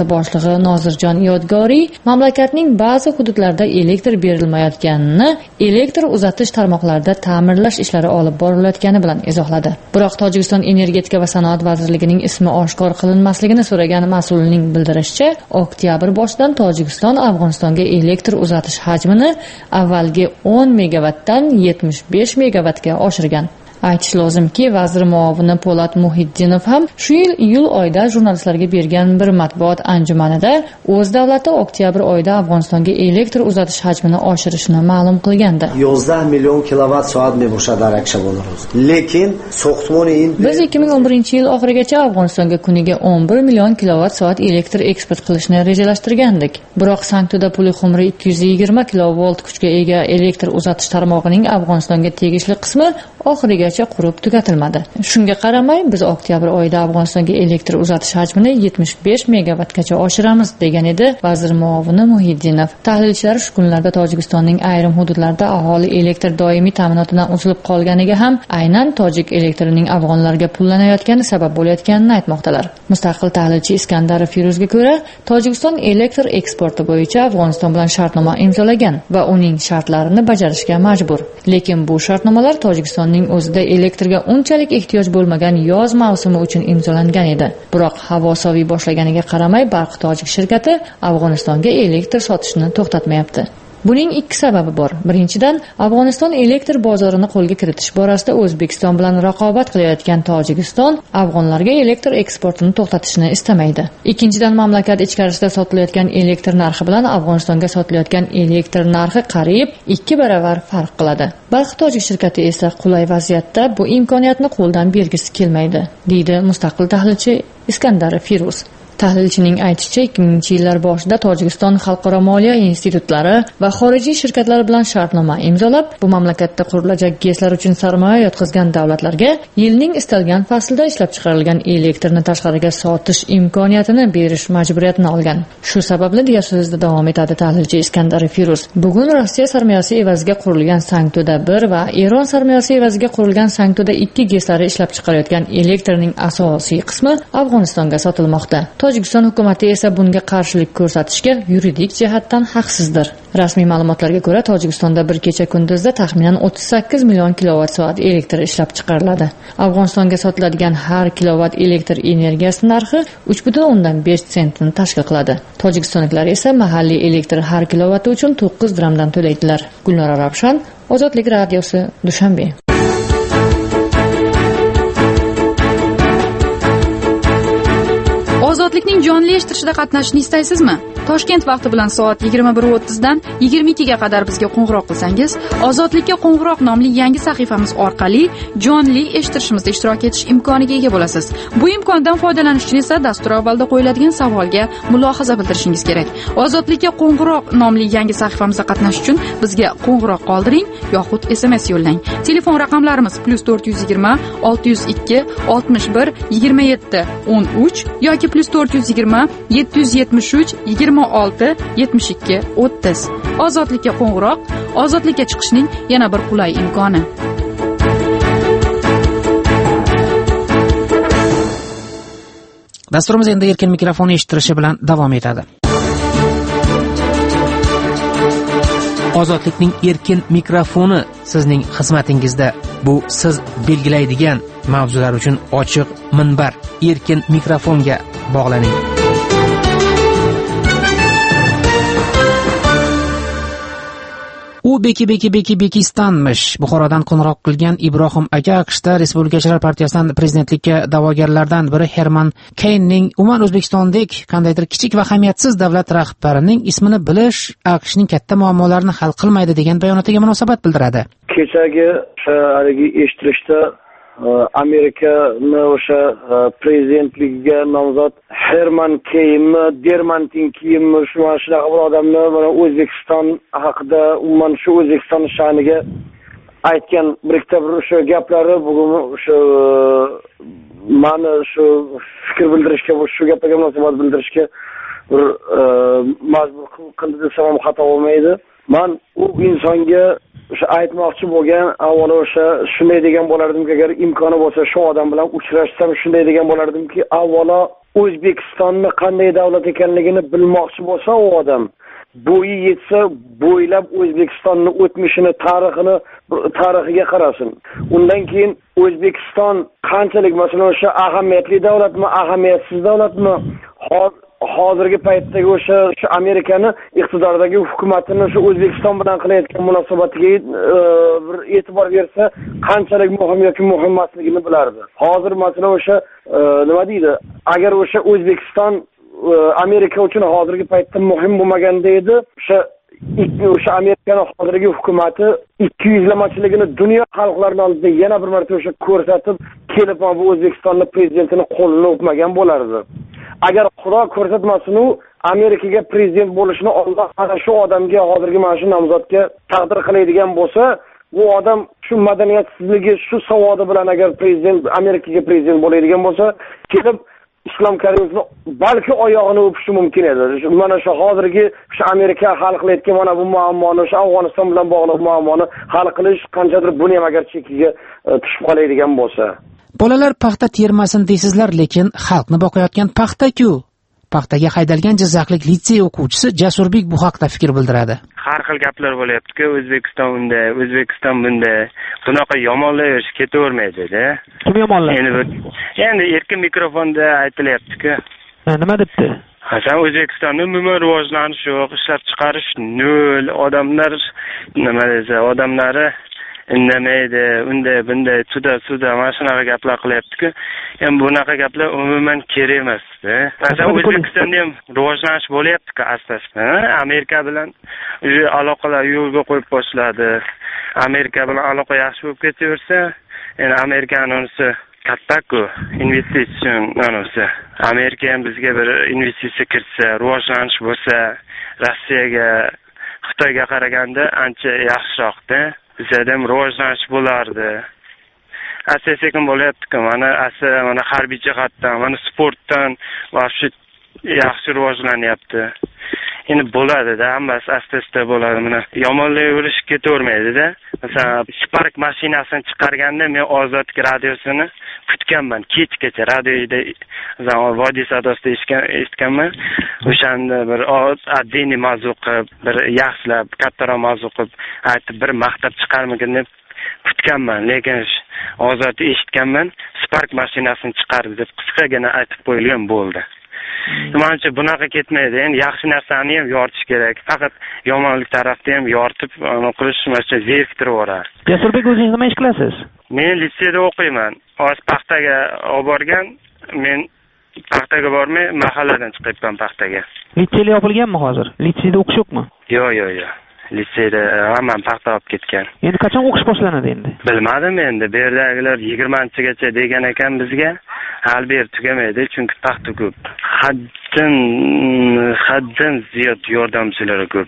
boshlig'i Nozirjon Yodgoriy mamlakatning ba'zi hududlarida elektr berilmayotganini elektr uzatish tarmoqlarida ta'mirlash ishlari olib borilayotgani bilan izohladi. Biroq Tojikiston energetika va sanoat vazirligining ismi oshkor qilinmasligini so'ragan mas'ulning bildirishicha, oktyabr boshidan Tojikiston Afg'onistonga elektr uzatish hajmini avvalgi o'n megavatdan yetmish besh megavatga oshirgan. Aytish lozimki, vazir muovini Po'lat Muhiddinov ham shu yil iyul oyida jurnalistlarga bergan bir matbuot anjumanida o'z davlati oktyabr oyida Afg'onistonga elektr uzatish hajmini oshirishini ma'lum qilgandi. yozda million kilovat soat میباشد در یک شبانه روز. lekin ساختمان این Biz ikki ming o'n birinchi yil oxirigacha Afg'onistonga kuniga o'n bir million kilovat soat elektr eksport qilishni rejalashtirgandik. Biroq Sanktuda Puli-Xumri ikki yuz yigirma kilovolt kuchga ega elektr uzatish tarmog'ining Afg'onistonga tegishli qismi oxirigacha qurib tugatilmadi. Shunga qaramay, biz oktyabr oyida Afg'onistonga elektr uzatish hajmini yetmish besh megavatgacha oshiramiz, degan edi vazir muovini Muhiddinov. Tahlilchilar shu kunlarda Tojikistonning ayrim hududlarida aholi elektr doimiy ta'minotidan uzilib qolganiga ham aynan tojik elektrining afg'onlarga pullanayotgani sabab bo'layotganini aytmoqdalar. Mustaqil tahlilchi Iskandar Firuzga ko'ra, Tojikiston elektr eksporti bo'yicha Afg'oniston bilan shartnoma imzolagan va uning shartlarini bajarishga majbur. Lekin bu shartnomalar Tojikistonning o'zida elektrga unchalik ehtiyoj bo'lmagan yoz mavsumi uchun imzolangan edi. Biroq havo soviy boshlaganiga qaramay, Barq Tojik shirkati Afg'onistonga elektr sotishni to'xtatmayapti. Buning ikki sababi bor. Birinchidan, Afg'oniston elektr bozorini qo'lga kiritish borasida O'zbekiston bilan raqobat qilayotgan Tojikiston afg'onlarga elektr eksportini to'xtatishni istamaydi. Ikkinchidan, mamlakat ichkarisida sotilayotgan elektr narxi bilan Afg'onistonga sotilayotgan elektr narxi qariyb ikki baravar farq qiladi. Barq Tojik shirkati esa qulay vaziyatda bu imkoniyatni qo'ldan bergisi kelmaydi, deydi mustaqil tahlilchi Iskandar Firuz. Tahlilchining aytishicha, ikki minginchi yillar boshida Tojikiston xalqaro moliya institutlari va xorijiy shirkatlar bilan shartnoma imzolab, bu mamlakatda qurilajak GESlar uchun sarmoya yotqizgan davlatlarga yilning istalgan faslida ishlab chiqarilgan elektrni tashqariga sotish imkoniyatini berish majburiyatini olgan. Shu sababli deya so'zida davom etadi tahlilchi Iskandar Firuz. Bugun Rossiya sarmoyasi evaziga qurilgan Sanktuda bir va Eron sarmoyasi evaziga qurilgan Sanktuda ikki GESlari ishlab chiqarayotgan elektrning asosiy qismi Afg'onistonga sotilmoqda. Tojikiston hukumati esa bunga qarshilik ko'rsatishga yuridik jihatdan haqsizdir. Rasmiy ma'lumotlarga ko'ra, Tojikistonda bir kecha kunduzda taxminan o'ttiz sakkiz million kilovat soat elektr ishlab chiqariladi. Afg'onistonga sotiladigan har kilovat elektr energiyasi narxi uch butun o'ndan besh sentni tashkil qiladi. Tojikistonliklar esa mahalliy elektr har kilovati uchun to'qqiz dirhamdan to'laydilar. Gulnora Ravshan, Ozodlik radiosi, Dushanbe. Ozodlikning jonli eshittirishida qatnashishni istaysizmi? Toshkent vaqti bilan soat yigirma bir o'ttiz dan yigirma ikki ga qadar bizga qo'ng'iroq qilsangiz, Ozodlikka qo'ng'iroq nomli yangi sahifamiz orqali jonli eshittirishimizda ishtirok etish imkoniga ega bo'lasiz. Bu imkondan foydalanish uchun esa dastur avvalida qo'yiladigan savolga mulohaza bildirishingiz kerak. Ozodlikka qo'ng'iroq nomli yangi sahifamizda qatnashish uchun bizga qo'ng'iroq qoldiring yoxud S M S yo'llang. Telefon raqamlarimiz plus to'rt yuz yigirma olti yuz ikki oltmish bir yigirma yetti o'n uch yoki plus to'rt yuz yigirma yetti yuz yetmish uch yigirma olti yetmish ikki o'ttiz. Ozodlikka qo'ng'iroq, ozodlikka chiqishning yana bir qulay imkoni. Dasturimiz endi erkin mikrofon eshittirishi bilan davom etadi. Ozodlikning erkin mikrofoni sizning xizmatingizda. Bu siz belgilaydigan mavzular uchun ochiq minbar. Erkin mikrofonga bog'laning. U beki beki beki Bekistanmish. Buxorodan qo'ng'iroq qilgan Ibrohim aka AQShda Respublikachilar partiyasidan prezidentlikka da'vogarlardan biri Herman Keynning umuman O'zbekistondek qandaydir kichik va ahamiyatsiz davlat rahbarining ismini bilish AQShning katta muammolarini hal qilmaydi degan bayonotiga munosabat bildiradi. Kechagi haligi eshittirishda Amerikani o'sha prezidentligiga nomzod Herman Keynmi, Dermantin Keynmi, shu mana shunaqa bir odamni mana O'zbekiston haqida, umuman shu O'zbekiston sha'niga aytgan bir ikkita bir o'sha gaplari bugun o'sha mani shu fikr bildirishga, shu gaplarga munosabat bildirishga bir majbur qildi desam ham xato bo'lmaydi. Men u insonga o'sha aytmoqchi bo'lgan, avvalo o'sha shunday degan bo'lardim, agar imkoni bo'lsa shu odam bilan uchrashsam shunday degan bo'lardimki, avvalo O'zbekistonni qanday davlat ekanligini bilmoqchi bo'lsa u odam bo'yi yetsa bo'ylab O'zbekistonni o'tmishini, tarixini, tarixiga qarasin. Undan keyin O'zbekiston qanchalik masalan o'sha ahamiyatli davlatmi, ahamiyatsiz davlatmi, hozirgi paytdagi o'sha shu Amerikani iqtidoridagi hukumatini o'sha O'zbekiston bilan qilayotgan munosabatiga bir e'tibor bersa, qanchalik muhim yoki muhim emasligini bilardi. Hozir masalan o'sha nima deydi? Agar o'sha O'zbekiston Amerika uchun hozirgi paytda muhim bo'lmaganda edi, o'sha o'sha Amerikaning hozirgi hukumati ikki yuzlamachiligini dunyo xalqlarining oldida yana bir marta o'sha ko'rsatib, kelib bu O'zbekistonning prezidentining qo'lini o'pmagan bo'lardi. Agar Xudo ko'rsatmasin u Amerikaga prezident bo'lishni Alloh ana shu odamga, hozirgi mana shu nomzodga taqdir qiladigan bo'lsa, bu odam shu madaniyatsizligi, shu savodi bilan agar prezident Amerikaga prezident bo'ladigan bo'lsa, kelib Islom Karimovni balki oyog'ini o'pishi mumkin edi. Mana shu hozirgi shu Amerika hal qilayotgan mana bu muammoni, shu Afg'oniston bilan bog'liq muammoni hal qilish qanchadir buni ham agar chekiga tushib qoladigan bo'lsa. Bolalar paxta termasin deysizlar, lekin xalqni boqayotgan paxta-ku. Paxtaga haydalgan Jizzaxlik litsey o'quvchisi Jasurbek bu haqda fikr bildiradi. Har xil gaplar bo'lyapti-ku, O'zbekiston bunday, O'zbekiston bunday. Bunaqa yomonlash ketavermaydi-da. Kim yomonlaydi? Endi endi erkin mikrofonda aytilyapti-ku. Nima debdi? Hasan O'zbekistonda umuman rivojlanish yo'q, ishlab chiqarish nol, odamlar nima desa, odamlari indamaydi, unday bunday tuda suda mana shunaqa gaplar qilyapti-ku. Endi bunaqa gaplar umuman kerak emas-da. Masalan, O'zbekistonda ham rivojlanish bo'lyapti-ku asta-asta. Amerika bilan aloqalar yo'lga qo'yib boshladi. Amerika bilan aloqa yaxshi bo'lib ketaversa, endi Amerikaning unisi katta-ku, investitsiya anisi. Amerika ham bizga bir investitsiya kiritsa, rivojlanish bo'lsa, Rossiyaga, Xitoyga qaraganda ancha yaxshiroq-da. Bizda ham rivojlanish bo'lardi. Asta-sekin bo'lyapti-ku. Mana asa mana harbiy jihatdan, mana sportdan vaqti yaxshi rivojlanyapti. Endi bo'ladi-da, hammasi asta-asta bo'ladi. Mana yomonlayverish ketavermaydi-da. Masalan, Spark mashinasini chiqarganda men Ozodlik radiosini kutganman. Kechgacha radioda vodiy sadosida eshitganman. O'shanda bir addiniy mavzu qilib, bir yaxshilab, kattaroq mavzu qilib aytib bir maqtab chiqarmagan deb kutganman. Lekin Ozod eshitganman, Spark mashinasini chiqardi deb qisqagina aytib qo'yilgan bo'ldi. Menimcha bunaqa ketmaydi. Endi yaxshi narsani ham yoritish kerak. Faqat yomonlik tarafni ham yoritib, qilish mashina zeriktirib yuboradi. Jasurbek, o'zingiz nima ish qilasiz? Men litseyda o'qiyman. Hozir paxtaga olib borgan, men paxtaga bormay mahalladan chiqibman paxtaga. Litseylar yopilganmi hozir? Litseyda o'qish yo'qmi? Yo'q, yo'q, yo'q. Litseyda hamma paxta olib ketgan. Endi qachon o'qish boshlanadi endi? Bilmadim endi. Bu yerdagilar yigirmanchigacha degan ekan bizga. Hali ber tugamaydi, chunki paxta ko'p. Haddan haddan ziyod yordamchilar ko'p.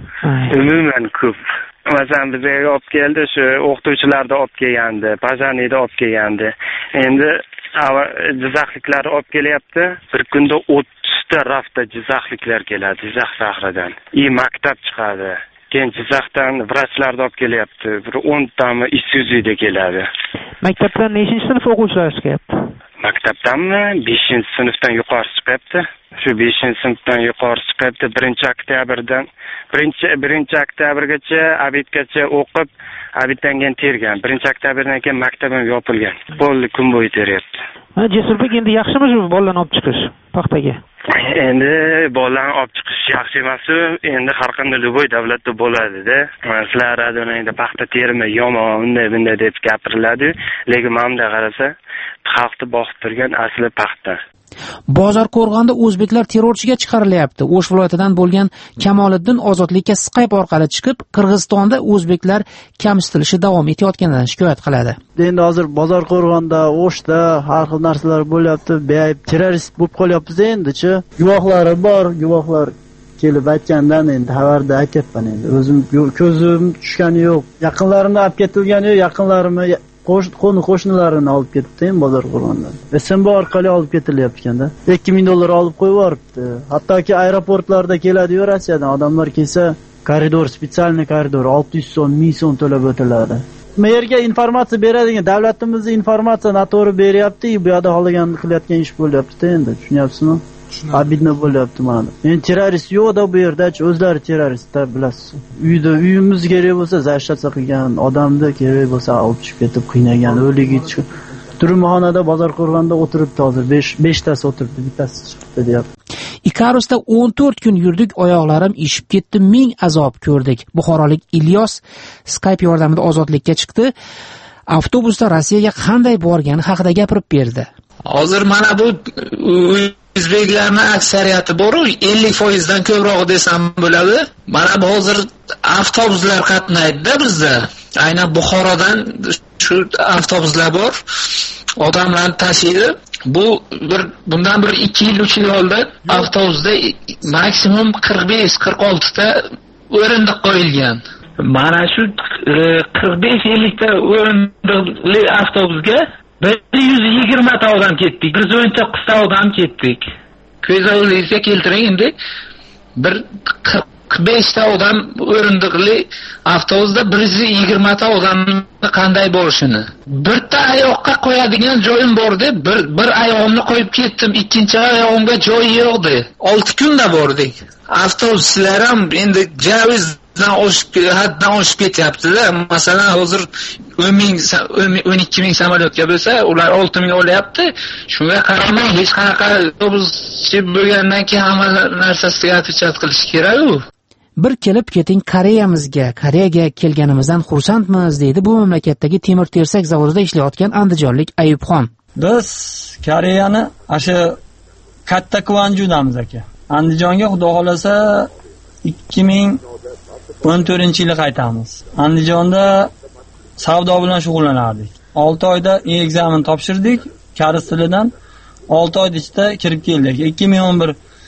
Umuman ko'p. Masalan, bizga olib keldi, shu o'qituvchilarni olib kelgandi, bajaniyda olib kelgandi. Endi Jizzaxliklar olib kelyapti. Bir kunda o'ttizta rafta Jizzaxliklar keladi, Jizzax shahridan. I maktab chiqadi. Keyin Jizzaxdan vrachlarni olib kelyapti. Bir o'ntami Isuzu'da keladi. Maktabdan nechinchi sinf o'quvchilari chiqyapti? Maktabdanmi beshinchi sinfdan yuqori chiqyapti. Shu beshinchi sinfdan yuqori chiqyapti. birinchi oktyabrdan birinchi birinchi oktyabrgacha abitgacha o'qib, abitdan keyin tergan. birinchi oktyabrdan keyin maktabim yopilgan. Bo'ldi, kun bo'yi teryapti. Ha, Jasurbek, endi yaxshimi shu bolalarni olib chiqish paxtaga? Endi bolalarni olib chiqish yaxshi emas-ku. Endi har qanday luboy davlatda bo'ladi-da. Sizlar radioda paxta terimi yomon, unday bunday deb gapiriladi, lekin mamda qarasa, xalqni boqib turgan asli paxta. Bozor Qo'rg'onda o'zbeklar terrorchiga chiqarilyapti. O'sh viloyatidan bo'lgan Kamoliddin ozodlikka Skype orqali chiqib, Qirg'izistonda o'zbeklar kamsitilishi davom etayotganidan shikoyat qiladi. Endi hozir Bozor Qo'rg'onda, O'shda har xil narsalar bo'lyapti. Beayb terrorist bo'lib qolyapmiz endi-chi. Guvohlari bor, guvohlar kelib aytgandan endi xabarda aytyapman endi. O'zim ko'zim tushgani yo'q. Yaqinlarimni olib ketilgani yo'q, yaqinlarimni qo'shni qo'shnilarini olib ketdi ham Bozor Qo'rg'ondan. S M B orqali olib ketilyapti ekanda. ikki ming dollar olib qo'yib yuboribdi. Hattoki aeroportlarda keladi-yu Rossiyadan odamlar kelsa, koridor, spesialniy koridor olti yuz so'm, ming so'm to'lab o'tiladi. Merga informatsiya beradigan davlatimiz informatsiya noto'g'ri beryapti, bu yerda xohlagan qilayotgan ish bo'lyapti endi, tushunyapsizmi? Abidna bo'lyapti mana. Men terrorist yo'q-da bu yerda, o'zlari terroristlar bilasiz. Uyda uyimiz kerak bo'lsa zashtatsa qilgan, odamda kerak bo'lsa olib chiqib ketib qiynagan, o'ligichi. Turmaxonada bozor qo'rg'onda o'tiribdi hozir, besh tasi o'tiribdi, bittasi chiqibdi deyapti. Ikarusda o'n to'rt kun yurdik, oyoqlarim ishib ketdi, ming azob ko'rdik. Buxorolik Ilyos Skype yordamida ozodlikka chiqdi. Avtobusda Rossiyaga qanday borgani haqida gapirib berdi. Hozir mana bu o'zbeklarning aksariyati bor, ellik foiz dan ko'proq desam bo'ladi. Mana bu hozir avtobuslar qatnaydi bizda. Aynan Buxorodan shu avtobuslar bor. Odamlarni tashiydi. Bu bir bundan bir ikki yil uch yil oldin avtobusda maksimum qirq besh qirq olti ta o'rindiq qo'yilgan. Mana shu qirq besh ellik ta o'rindiqli avtobusga bir yuz yigirma ta odam ketdik. Bir yuz o'n ta odam ketdik. Ko'z oldingizga keltiring endi. Bir qirq besh ta odam o'rindiqli avtobusda bir yuz yigirma ta odamni qanday borishini. Bitta oyoqqa qo'yadigan joyim bor deb bir bir oyoqni qo'yib ketdim, ikkinchi oyog'imga joy yo'qdi. olti kunda bordik. Avtobuslar ham endi javizdan oshib, haddan oshib ketyapti-da. Masalan, hozir o'n ming o'n ikki ming samolyotga bo'lsa, ular olti ming olyapti. Shunga qaramay hech qanaqa avtobuschi bo'lgandan keyin hamma narsasiga atchat qilish kerak-ku. Bir kelib keting Koreyamizga, Koreyaga kelganimizdan xursandmiz deydi bu mamlakatdagi temir tersak zavodida ishlayotgan andijonlik Ayubxon. Biz Koreyani asha katta quvonjudamiz aka. Andijonga xudo xolasa ikki ming o'n to'rtinchi yil qaytamiz. Andijonda savdo bilan shug'ullanardik. olti oyda ekzamen topshirdik, koreys tilidan. olti oy ichida kirib keldik. ikki ming o'n bir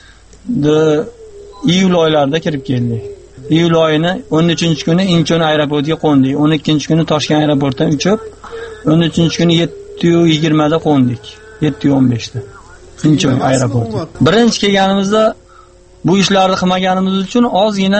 iyul oylarida kirib keldik. Iyul oyini o'n uchinchi kuni Incheon aeroportiga qo'ndik. o'n ikkinchi kuni Toshkent aeroportidan uchib, o'n uchinchi kuni yetti yigirma da qo'ndik. yetti o'n besh da. Incheon aeroporti. Birinchi kelganimizda bu ishlarni qilmaganimiz uchun ozgina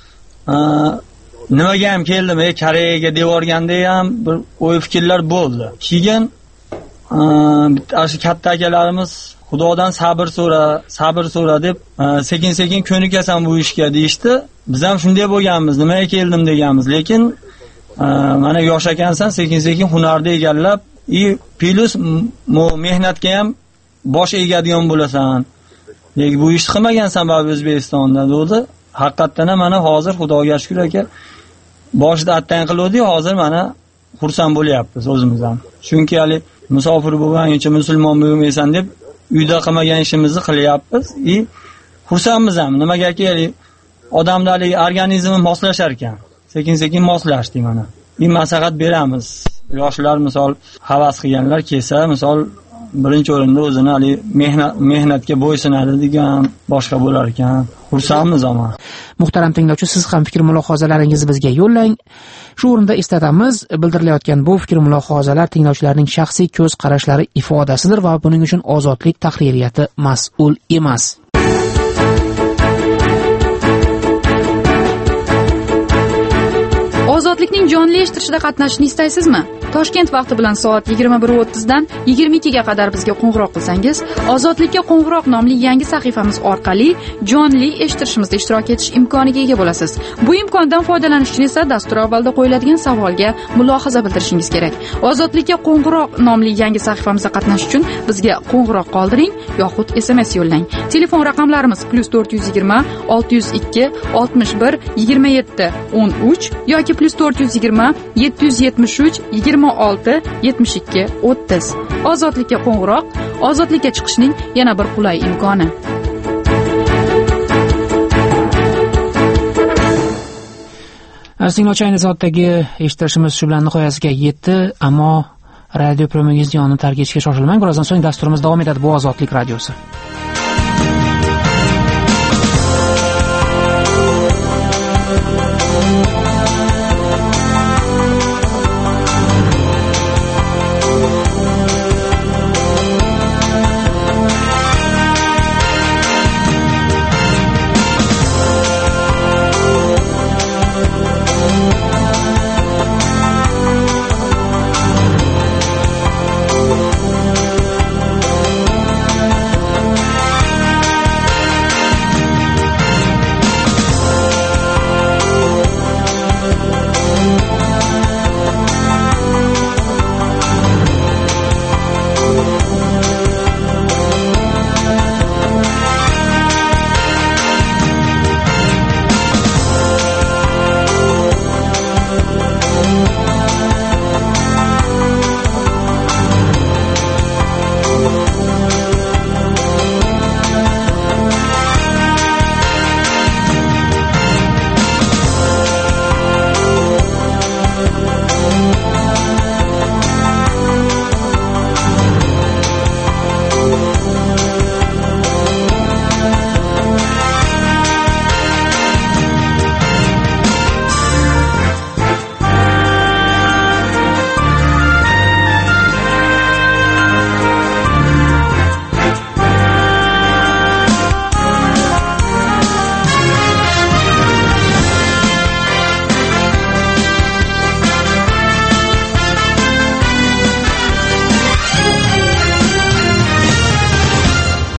nimaga ham keldim, ey Koreyaga devorganda ham bir o'y fikrlar bo'ldi. Keyin bitta katta akalarimiz Xudodan sabr so'ra, sabr so'ra deb sekin-sekin ko'nikasan bu ishga deyishdi. Biz ham shunday bo'lganmiz, nimaga keldim deganmiz, lekin mana yosh ekansan, sekin-sekin hunarni egallab, i plus mehnatga ham bosh egadigan bo'lasan. Lekin bu ishni qilmagansan baribir O'zbekistonda dedi. Haqiqatdan ham mana hozir Xudoga shukr aka, boshida attan qiluvdik, hozir mana xursand bo'lyapmiz o'zimiz ham. Chunki hali musofir bo'lganingcha musulmon bo'lmaysan deb uyda qilmagan ishimizni qilyapmiz. I xursandmiz ham. Nimagaki odamlarning organizmi moslashar ekan. Sekin-sekin moslashdik mana. Bir maslahat beramiz. Yoshlar misol havas qilganlar kelsa, misol birinchi o'rinda o'zini hali mehnat mehnatga bo'ysunadi degan boshqa bo'lar ekan. Xursandmiz ama. Muhtaram tinglovchi, siz ham fikr mulohazalaringizni bizga yo'llang. Shu o'rinda eslatamiz, bildirilayotgan bu fikr mulohazalar tinglovchilarning shaxsiy ko'z qarashlari ifodasidir va buning uchun ozodlik tahririyati mas'ul emas. Ozodlikning jonli eshittirishida qatnashishni istaysizmi? Toshkent vaqti bilan soat yigirma bir o'ttiz dan yigirma ikki ga qadar bizga qo'ng'iroq qilsangiz, Ozodlikka qo'ng'iroq nomli yangi sahifamiz orqali jonli eshittirishimizda ishtirok etish imkoniga ega bo'lasiz. Bu imkondan foydalanish uchun esa dastur avvalda qo'yiladigan savolga mulohaza bildirishingiz kerak. Ozodlikka qo'ng'iroq nomli yangi sahifamizda qatnashish uchun bizga qo'ng'iroq qoldiring yoxud S M S yo'llang. Telefon raqamlarimiz plus to'rt yuz yigirma olti yuz ikki oltmish bir yigirma yetti o'n uch yoki plus to'rt yuz yigirma yetti yuz yetmish uch yigirma olti yetmish ikki o'ttiz. Ozodlikka qo'ng'iroq, ozodlikka chiqishning yana bir qulay imkoni. Asinglovchi ayni soatdagi eshittirishimiz shu bilan nihoyasiga yetdi, ammo radio programmangizni yonini tark etishga shoshilmang. Birozdan so'ng dasturimiz davom etadi. Bu Ozodlik radiosi.